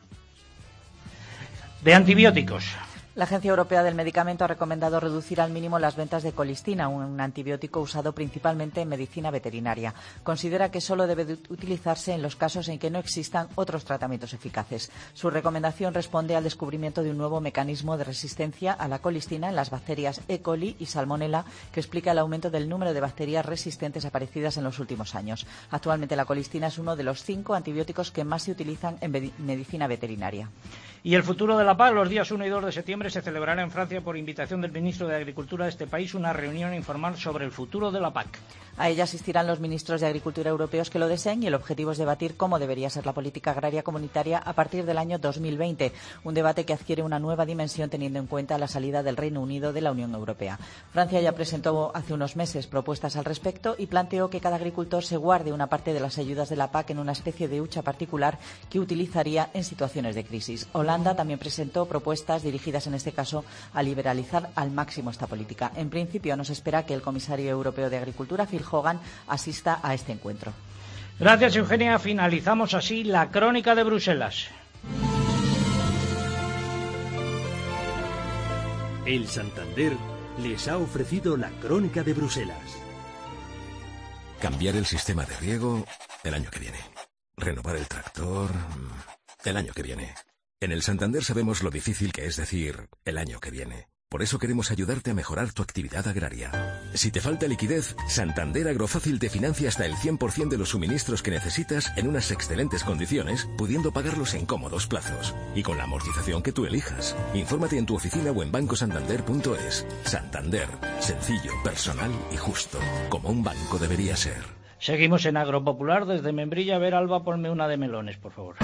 De antibióticos. La Agencia Europea del Medicamento ha recomendado reducir al mínimo las ventas de colistina, un antibiótico usado principalmente en medicina veterinaria. Considera que solo debe de utilizarse en los casos en que no existan otros tratamientos eficaces. Su recomendación responde al descubrimiento de un nuevo mecanismo de resistencia a la colistina en las bacterias E. coli y Salmonella, que explica el aumento del número de bacterias resistentes aparecidas en los últimos años. Actualmente la colistina es uno de los cinco antibióticos que más se utilizan en medicina veterinaria. Y el futuro de la P A C, los días uno y dos de septiembre se celebrará en Francia, por invitación del ministro de Agricultura de este país, una reunión informal sobre el futuro de la P A C. A ella asistirán los ministros de Agricultura europeos que lo deseen y el objetivo es debatir cómo debería ser la política agraria comunitaria a partir del año dos mil veinte, un debate que adquiere una nueva dimensión teniendo en cuenta la salida del Reino Unido de la Unión Europea. Francia ya presentó hace unos meses propuestas al respecto y planteó que cada agricultor se guarde una parte de las ayudas de la P A C en una especie de hucha particular que utilizaría en situaciones de crisis. Holanda también presentó propuestas dirigidas en este caso a liberalizar al máximo esta política. En principio no se espera que el comisario europeo de Agricultura, Phil Hogan, asista a este encuentro. Gracias, Eugenia. Finalizamos así la crónica de Bruselas. El Santander les ha ofrecido la crónica de Bruselas. Cambiar el sistema de riego el año que viene. Renovar el tractor el año que viene. En el Santander sabemos lo difícil que es decir el año que viene. Por eso queremos ayudarte a mejorar tu actividad agraria. Si te falta liquidez, Santander Agrofácil te financia hasta el cien por ciento de los suministros que necesitas en unas excelentes condiciones, pudiendo pagarlos en cómodos plazos y con la amortización que tú elijas. Infórmate en tu oficina o en banco santander punto es. Santander, sencillo, personal y justo, como un banco debería ser. Seguimos en Agropopular. Desde Membrilla, a ver, Alba, ponme una de melones, por favor.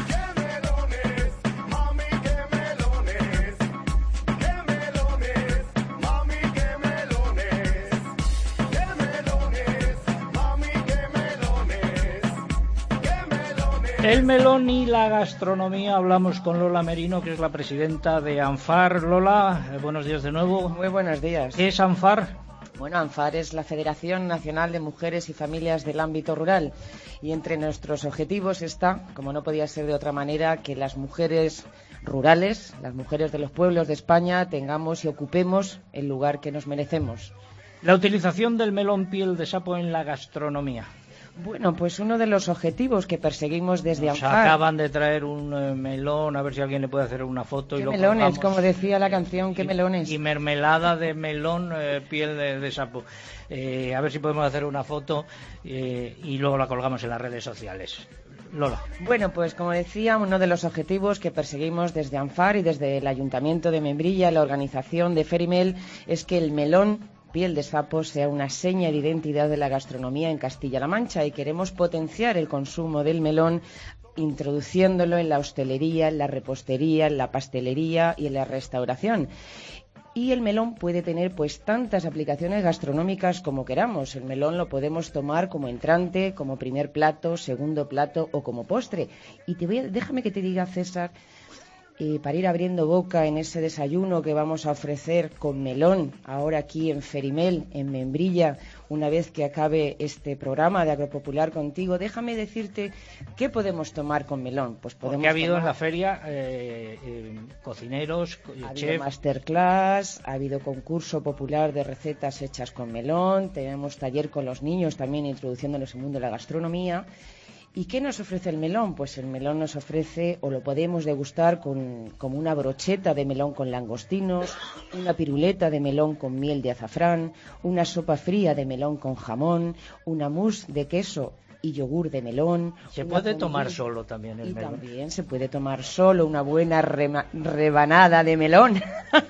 El melón y la gastronomía. Hablamos con Lola Merino, que es la presidenta de ANFAR. Lola, eh, buenos días de nuevo. Muy buenos días. ¿Qué es ANFAR? Bueno, ANFAR es la Federación Nacional de Mujeres y Familias del Ámbito Rural. Y entre nuestros objetivos está, como no podía ser de otra manera, que las mujeres rurales, las mujeres de los pueblos de España, tengamos y ocupemos el lugar que nos merecemos. La utilización del melón piel de sapo en la gastronomía. Bueno, pues uno de los objetivos que perseguimos desde Nos ANFAR... acaban de traer un eh, melón, a ver si alguien le puede hacer una foto. ¿Qué y lo melones? colgamos. Como decía la canción, ¿qué y, melones? Y mermelada de melón, eh, piel de, de sapo. Eh, a ver si podemos hacer una foto eh, y luego la colgamos en las redes sociales. Lola. Bueno, pues como decía, uno de los objetivos que perseguimos desde ANFAR y desde el Ayuntamiento de Membrilla, la organización de Ferimel, es que el melón piel de sapo sea una seña de identidad de la gastronomía en Castilla-La Mancha, y queremos potenciar el consumo del melón introduciéndolo en la hostelería, en la repostería, en la pastelería y en la restauración. Y el melón puede tener pues tantas aplicaciones gastronómicas como queramos. El melón lo podemos tomar como entrante, como primer plato, segundo plato o como postre. Y te voy a, déjame que te diga, César, Eh, para ir abriendo boca en ese desayuno que vamos a ofrecer con melón ahora aquí en Ferimel, en Membrilla, una vez que acabe este programa de Agropopular contigo, déjame decirte qué podemos tomar con melón. Pues podemos Porque ha habido tomar... en la feria eh, eh, cocineros, ha chef... habido masterclass, ha habido concurso popular de recetas hechas con melón, tenemos taller con los niños también introduciéndonos en el mundo de la gastronomía. ¿Y qué nos ofrece el melón? Pues el melón nos ofrece, o lo podemos degustar con, como una brocheta de melón con langostinos, una piruleta de melón con miel de azafrán, una sopa fría de melón con jamón, una mousse de queso y yogur de melón. Se una puede fondue, tomar solo también el y melón. también se puede tomar solo una buena rema- rebanada de melón.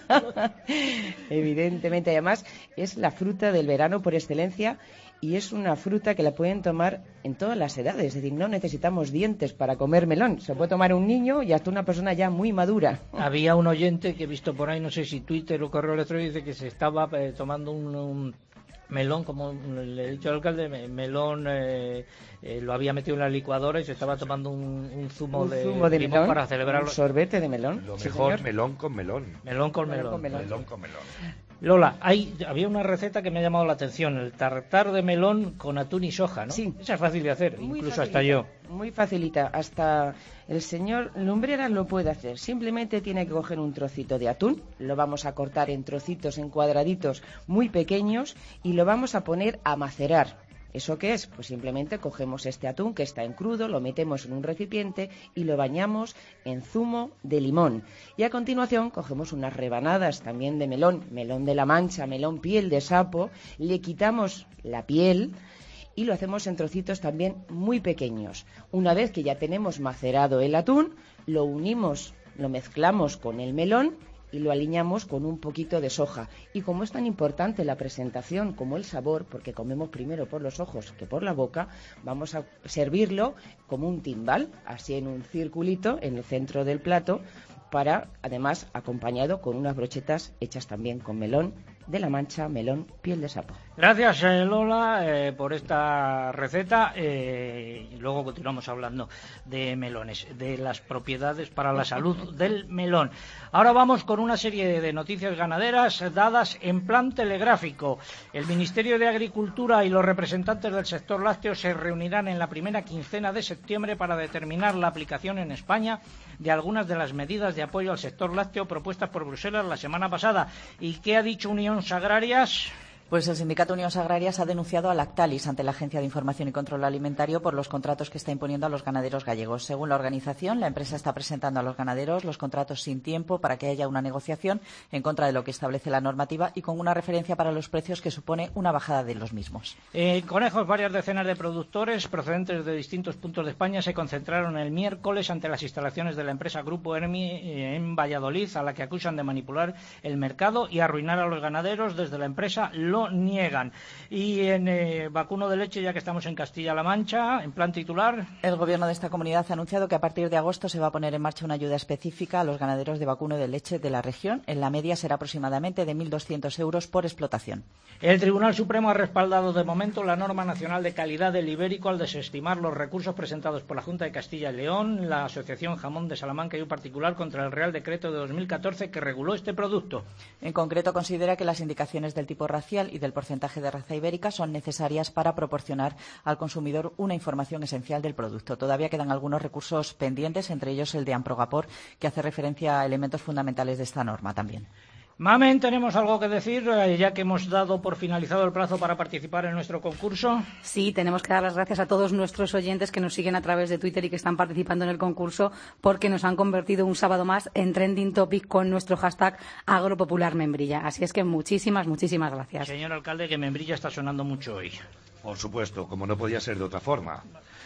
Evidentemente, además, es la fruta del verano por excelencia y es una fruta que la pueden tomar en todas las edades. Es decir, no necesitamos dientes para comer melón. Se puede tomar un niño y hasta una persona ya muy madura. Había un oyente que he visto por ahí, no sé si Twitter o correo electrónico, dice que se estaba eh, tomando un, un melón, como le he dicho al alcalde, me- melón eh, eh, lo había metido en la licuadora y se estaba tomando un, un zumo, Un de, zumo de limón melón, para celebrarlo. un sorbete de melón. Lo Sí, mejor, señor. melón con melón. Melón con Melón melón. con melón. Melón con melón. Lola, hay, había una receta que me ha llamado la atención, el tartar de melón con atún y soja, ¿no? Sí. Esa es fácil de hacer, Muy incluso facilita, hasta yo. Muy facilita, hasta el señor Lumbreras lo puede hacer. Simplemente tiene que coger un trocito de atún, lo vamos a cortar en trocitos, en cuadraditos muy pequeños y lo vamos a poner a macerar. ¿Eso qué es? Pues simplemente cogemos este atún que está en crudo, lo metemos en un recipiente y lo bañamos en zumo de limón. Y a continuación cogemos unas rebanadas también de melón, melón de la Mancha, melón piel de sapo, le quitamos la piel y lo hacemos en trocitos también muy pequeños. Una vez que ya tenemos macerado el atún, lo unimos, lo mezclamos con el melón y lo aliñamos con un poquito de soja. Y como es tan importante la presentación como el sabor, porque comemos primero por los ojos que por la boca, vamos a servirlo como un timbal, así en un circulito en el centro del plato, para, además, acompañado con unas brochetas hechas también con melón de la Mancha, melón piel de sapo. Gracias, eh, Lola, eh, por esta receta. Eh, y luego continuamos hablando de melones, de las propiedades para la salud del melón. Ahora vamos con una serie de noticias ganaderas dadas en plan telegráfico. El Ministerio de Agricultura y los representantes del sector lácteo se reunirán en la primera quincena de septiembre para determinar la aplicación en España de algunas de las medidas de apoyo al sector lácteo propuestas por Bruselas la semana pasada. ¿Y qué ha dicho Unión Agrarias? Pues el sindicato Unión Agrarias ha denunciado a Lactalis ante la Agencia de Información y Control Alimentario por los contratos que está imponiendo a los ganaderos gallegos. Según la organización, la empresa está presentando a los ganaderos los contratos sin tiempo para que haya una negociación en contra de lo que establece la normativa y con una referencia para los precios que supone una bajada de los mismos. En Conejos, varias decenas de productores procedentes de distintos puntos de España se concentraron el miércoles ante las instalaciones de la empresa Grupo Ermi en Valladolid, a la que acusan de manipular el mercado y arruinar a los ganaderos. Desde la empresa lo niegan. Y en eh, vacuno de leche, ya que estamos en Castilla-La Mancha, en plan titular. El gobierno de esta comunidad ha anunciado que a partir de agosto se va a poner en marcha una ayuda específica a los ganaderos de vacuno de leche de la región. En la media será aproximadamente de mil doscientos euros por explotación. El Tribunal Supremo ha respaldado de momento la norma nacional de calidad del ibérico al desestimar los recursos presentados por la Junta de Castilla y León, la Asociación Jamón de Salamanca y un particular contra el Real Decreto de dos mil catorce que reguló este producto. En concreto, considera que las indicaciones del tipo racial y del porcentaje de raza ibérica son necesarias para proporcionar al consumidor una información esencial del producto. Todavía quedan algunos recursos pendientes, entre ellos el de Amprogapor, que hace referencia a elementos fundamentales de esta norma también. Mamen, ¿tenemos algo que decir, eh, ya que hemos dado por finalizado el plazo para participar en nuestro concurso? Sí, tenemos que dar las gracias a todos nuestros oyentes que nos siguen a través de Twitter y que están participando en el concurso, porque nos han convertido un sábado más en trending topic con nuestro hashtag Agropopular Membrilla. Así es que muchísimas, muchísimas gracias. Señor alcalde, que Membrilla está sonando mucho hoy. Por supuesto, como no podía ser de otra forma.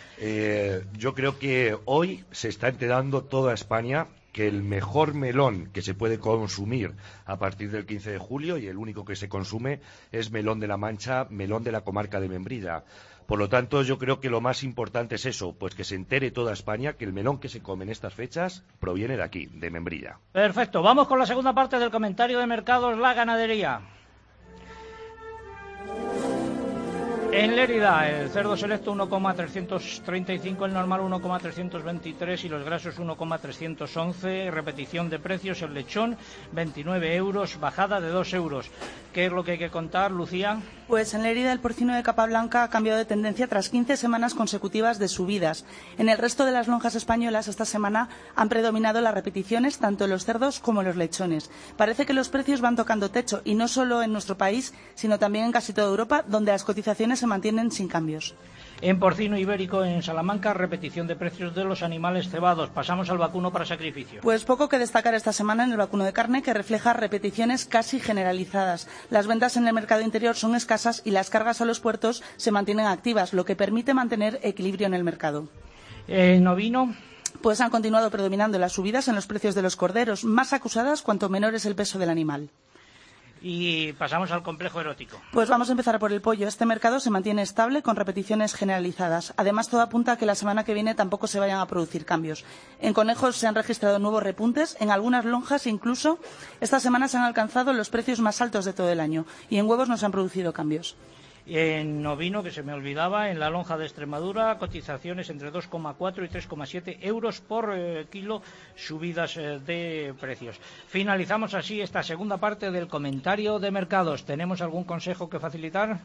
Eh, yo creo que hoy se está enterando toda España que el mejor melón que se puede consumir a partir del quince de julio, y el único que se consume, es melón de la Mancha, melón de la comarca de Membrilla. Por lo tanto, yo creo que lo más importante es eso, pues que se entere toda España que el melón que se come en estas fechas proviene de aquí, de Membrilla. Perfecto, vamos con la segunda parte del comentario de mercados, la ganadería. En Lérida, el cerdo selecto uno coma trescientos treinta y cinco, el normal uno coma trescientos veintitrés y los grasos uno coma trescientos once. Repetición de precios, el lechón veintinueve euros, bajada de dos euros. ¿Qué es lo que hay que contar, Lucía? Pues en Lérida el porcino de capa blanca ha cambiado de tendencia tras quince semanas consecutivas de subidas. En el resto de las lonjas españolas esta semana han predominado las repeticiones tanto en los cerdos como en los lechones. Parece que los precios van tocando techo y no solo en nuestro país, sino también en casi toda Europa, donde las cotizaciones se mantienen sin cambios. En porcino ibérico en Salamanca, repetición de precios de los animales cebados. Pasamos al vacuno para sacrificio. Pues poco que destacar esta semana en el vacuno de carne, que refleja repeticiones casi generalizadas. Las ventas en el mercado interior son escasas y las cargas a los puertos se mantienen activas, lo que permite mantener equilibrio en el mercado. ¿En ovino? Pues han continuado predominando las subidas en los precios de los corderos, más acusadas cuanto menor es el peso del animal. Y pasamos al complejo erótico. Pues vamos a empezar por el pollo. Este mercado se mantiene estable con repeticiones generalizadas. Además, todo apunta a que la semana que viene tampoco se vayan a producir cambios. En conejos se han registrado nuevos repuntes. En algunas lonjas incluso esta semana se han alcanzado los precios más altos de todo el año. Y en huevos no se han producido cambios. En ovino, que se me olvidaba, en la lonja de Extremadura, cotizaciones entre dos coma cuatro y tres coma siete euros por eh, kilo, subidas eh, de precios. Finalizamos así esta segunda parte del comentario de mercados. ¿Tenemos algún consejo que facilitar?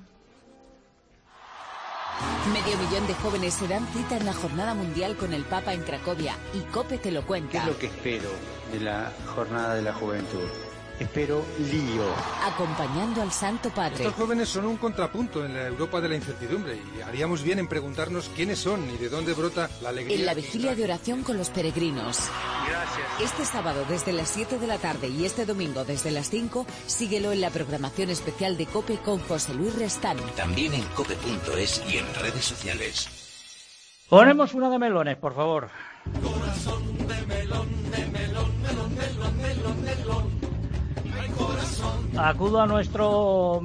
Medio millón de jóvenes se dan cita en la Jornada Mundial con el Papa en Cracovia y COPE te lo cuenta. ¿Qué es lo que espero de la Jornada de la Juventud? Espero lío. Acompañando al Santo Padre. Estos jóvenes son un contrapunto en la Europa de la incertidumbre y haríamos bien en preguntarnos quiénes son y de dónde brota la alegría. En la vigilia de oración con los peregrinos. Gracias. Este sábado desde las siete de la tarde y este domingo desde las cinco, síguelo en la programación especial de COPE con José Luis Restán. También en cope punto es y en redes sociales. Ponemos una de melones, por favor. Corazón de melón, de melón, melón, melón, melón, melón. Acudo a nuestro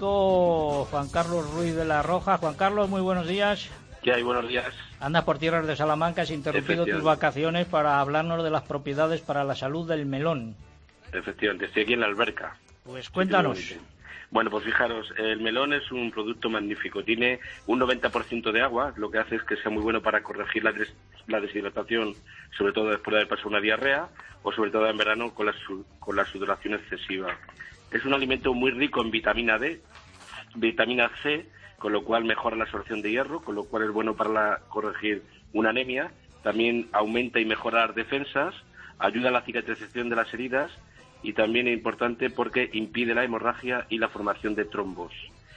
médico Juan Carlos Ruiz de la Roja. Juan Carlos, muy buenos días. ¿Qué hay? Buenos días. Andas por tierras de Salamanca, has interrumpido tus vacaciones para hablarnos de las propiedades para la salud del melón. Efectivamente, estoy aquí en la alberca. Pues cuéntanos. Bueno, pues fijaros, el melón es un producto magnífico. Tiene un noventa por ciento de agua, lo que hace es que sea muy bueno para corregir la, des la deshidratación, sobre todo después de haber pasado una diarrea o sobre todo en verano con la, con la sudoración excesiva. Es un alimento muy rico en vitamina D, vitamina C, con lo cual mejora la absorción de hierro, con lo cual es bueno para la, corregir una anemia. También aumenta y mejora las defensas, ayuda a la cicatrización de las heridas y también es importante porque impide la hemorragia y la formación de trombos.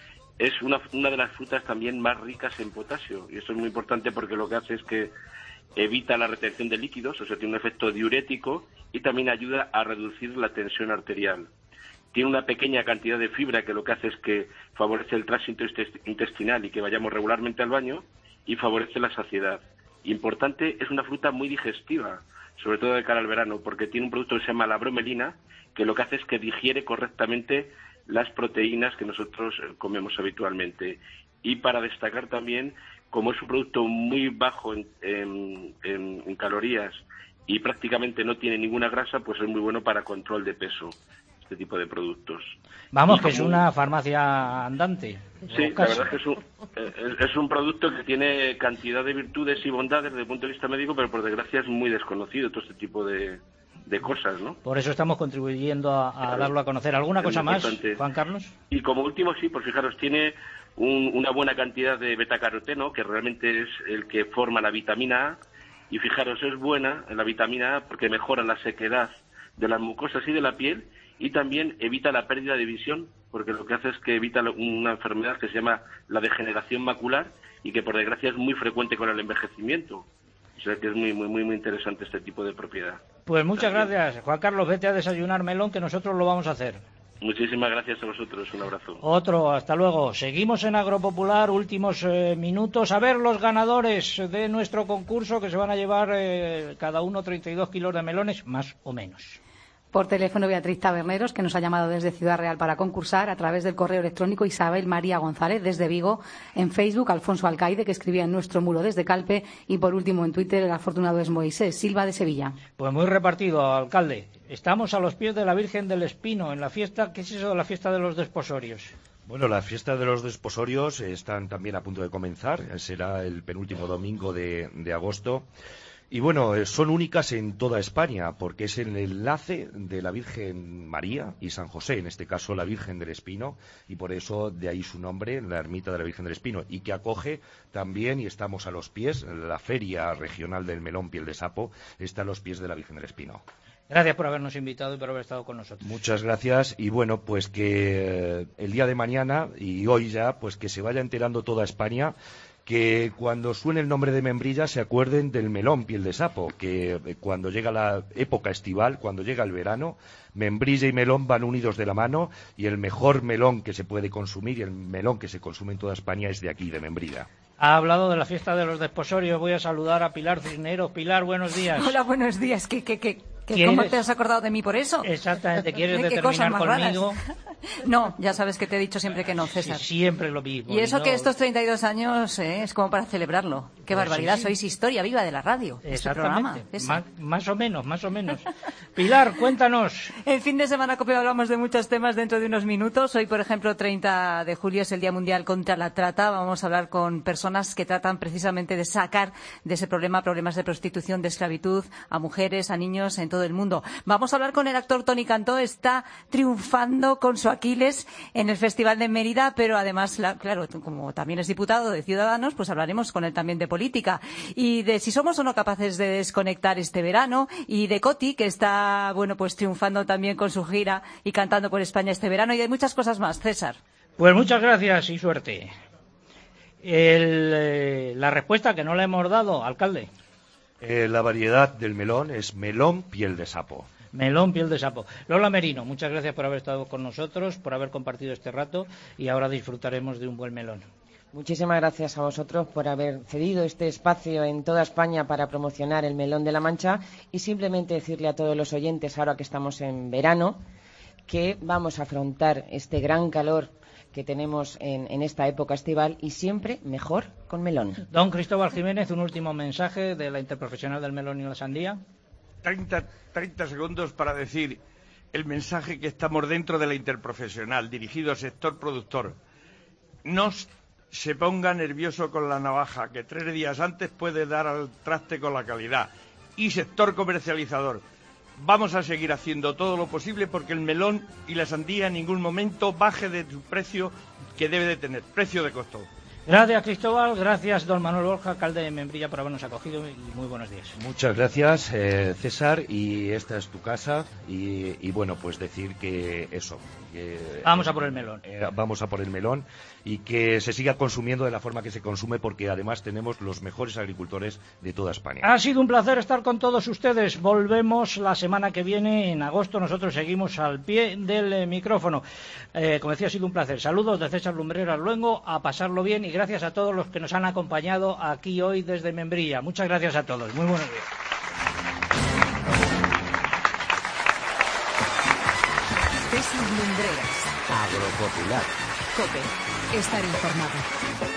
Es una, una de las frutas también más ricas en potasio y eso es muy importante porque lo que hace es que evita la retención de líquidos, o sea, tiene un efecto diurético y también ayuda a reducir la tensión arterial. Tiene una pequeña cantidad de fibra que lo que hace es que favorece el tránsito intestinal y que vayamos regularmente al baño y favorece la saciedad. Importante, es una fruta muy digestiva, sobre todo de cara al verano, porque tiene un producto que se llama la bromelina, que lo que hace es que digiere correctamente las proteínas que nosotros comemos habitualmente. Y para destacar también, como es un producto muy bajo en, en, en, en calorías y prácticamente no tiene ninguna grasa, pues es muy bueno para control de peso, este tipo de productos. Vamos, que es una farmacia andante. Sí, la verdad es que es un, es, es un producto que tiene cantidad de virtudes y bondades desde el punto de vista médico, pero por desgracia es muy desconocido todo este tipo de, de cosas, ¿no? Por eso estamos contribuyendo a, a claro, darlo a conocer. ¿Alguna cosa más, Juan Carlos? Y como último, sí, pues fijaros, tiene un, una buena cantidad de betacaroteno, que realmente es el que forma la vitamina A, y fijaros, es buena la vitamina A porque mejora la sequedad de las mucosas y de la piel, y también evita la pérdida de visión, porque lo que hace es que evita una enfermedad que se llama la degeneración macular y que por desgracia es muy frecuente con el envejecimiento. O sea que es muy muy muy muy interesante este tipo de propiedad. Pues muchas gracias, Juan Carlos. Vete a desayunar melón, que nosotros lo vamos a hacer. Muchísimas gracias a vosotros. Un abrazo. Otro, hasta luego. Seguimos en Agropopular, últimos eh, minutos. A ver los ganadores de nuestro concurso, que se van a llevar eh, cada uno treinta y dos kilos de melones, más o menos. Por teléfono Beatriz Taberneros, que nos ha llamado desde Ciudad Real para concursar, a través del correo electrónico Isabel María González desde Vigo, en Facebook Alfonso Alcaide, que escribía en nuestro muro desde Calpe, y por último en Twitter el afortunado es Moisés Silva de Sevilla. Pues muy repartido, alcalde. Estamos a los pies de la Virgen del Espino, en la fiesta. ¿Qué es eso de la fiesta de los desposorios? Bueno, la fiesta de los desposorios están también a punto de comenzar, será el penúltimo domingo de, de agosto. Y bueno, son únicas en toda España, porque es el enlace de la Virgen María y San José, en este caso la Virgen del Espino, y por eso de ahí su nombre, la ermita de la Virgen del Espino, y que acoge también, y estamos a los pies, la Feria Regional del Melón Piel de Sapo, está a los pies de la Virgen del Espino. Gracias por habernos invitado y por haber estado con nosotros. Muchas gracias, y bueno, pues que el día de mañana y hoy ya, pues que se vaya enterando toda España que cuando suene el nombre de membrilla se acuerden del melón piel de sapo, que cuando llega la época estival, cuando llega el verano, membrilla y melón van unidos de la mano, y el mejor melón que se puede consumir y el melón que se consume en toda España es de aquí, de Membrilla. Ha hablado de la fiesta de los desposorios. Voy a saludar a Pilar Cisneros. Pilar, buenos días. Hola, buenos días. ¿Qué, qué, qué, qué, ¿Cómo te has acordado de mí por eso? Exactamente. ¿Quieres ¿Qué determinar conmigo? No, ya sabes que te he dicho siempre que no, César. Sí, siempre lo mismo. Y eso no... que estos treinta y dos años eh, es como para celebrarlo. Qué pues barbaridad, sí, sí. Sois historia viva de la radio. Exactamente. Este más, más o menos, más o menos. Pilar, cuéntanos. El fin de semana, COPE, hablamos de muchos temas dentro de unos minutos. Hoy, por ejemplo, treinta de julio es el Día Mundial contra la Trata. Vamos a hablar con personas que tratan precisamente de sacar de ese problema problemas de prostitución, de esclavitud, a mujeres, a niños en todo el mundo. Vamos a hablar con el actor Toni Cantó. Está triunfando con su Aquiles en el Festival de Mérida, pero además, la, claro, como también es diputado de Ciudadanos, pues hablaremos con él también de política y de si somos o no capaces de desconectar este verano, y de Coti, que está, bueno, pues triunfando también con su gira y cantando por España este verano, y de muchas cosas más. César. Pues muchas gracias y suerte. El, eh, la respuesta que no le hemos dado, alcalde. Eh, la variedad del melón es melón piel de sapo. Melón piel de sapo. Lola Merino, muchas gracias por haber estado con nosotros, por haber compartido este rato, y ahora disfrutaremos de un buen melón. Muchísimas gracias a vosotros por haber cedido este espacio en toda España para promocionar el melón de la Mancha, y simplemente decirle a todos los oyentes, ahora que estamos en verano, que vamos a afrontar este gran calor que tenemos en, en esta época estival, y siempre mejor con melón. Don Cristóbal Jiménez, un último mensaje de la Interprofesional del Melón y la Sandía. treinta, treinta segundos para decir el mensaje que estamos dentro de la Interprofesional, dirigido al sector productor. No se ponga nervioso con la navaja, que tres días antes puede dar al traste con la calidad. Y sector comercializador, vamos a seguir haciendo todo lo posible porque el melón y la sandía en ningún momento baje de su precio que debe de tener, precio de costo. Gracias, Cristóbal. Gracias, don Manuel Borja, alcalde de Membrilla, por habernos acogido, y muy buenos días. Muchas gracias, eh, César, y esta es tu casa, y, y bueno, pues decir que eso. Que, vamos a por el melón. Eh, vamos a por el melón, y que se siga consumiendo de la forma que se consume, porque además tenemos los mejores agricultores de toda España. Ha sido un placer estar con todos ustedes. Volvemos la semana que viene, en agosto. Nosotros seguimos al pie del eh, micrófono. Eh, como decía, ha sido un placer. Saludos de César Lumbreras Luengo, a pasarlo bien, y gracias a todos los que nos han acompañado aquí hoy desde Membrilla. Muchas gracias a todos. Muy buenos días. César Lumbreras. Agropopular. COPE. Estar informado.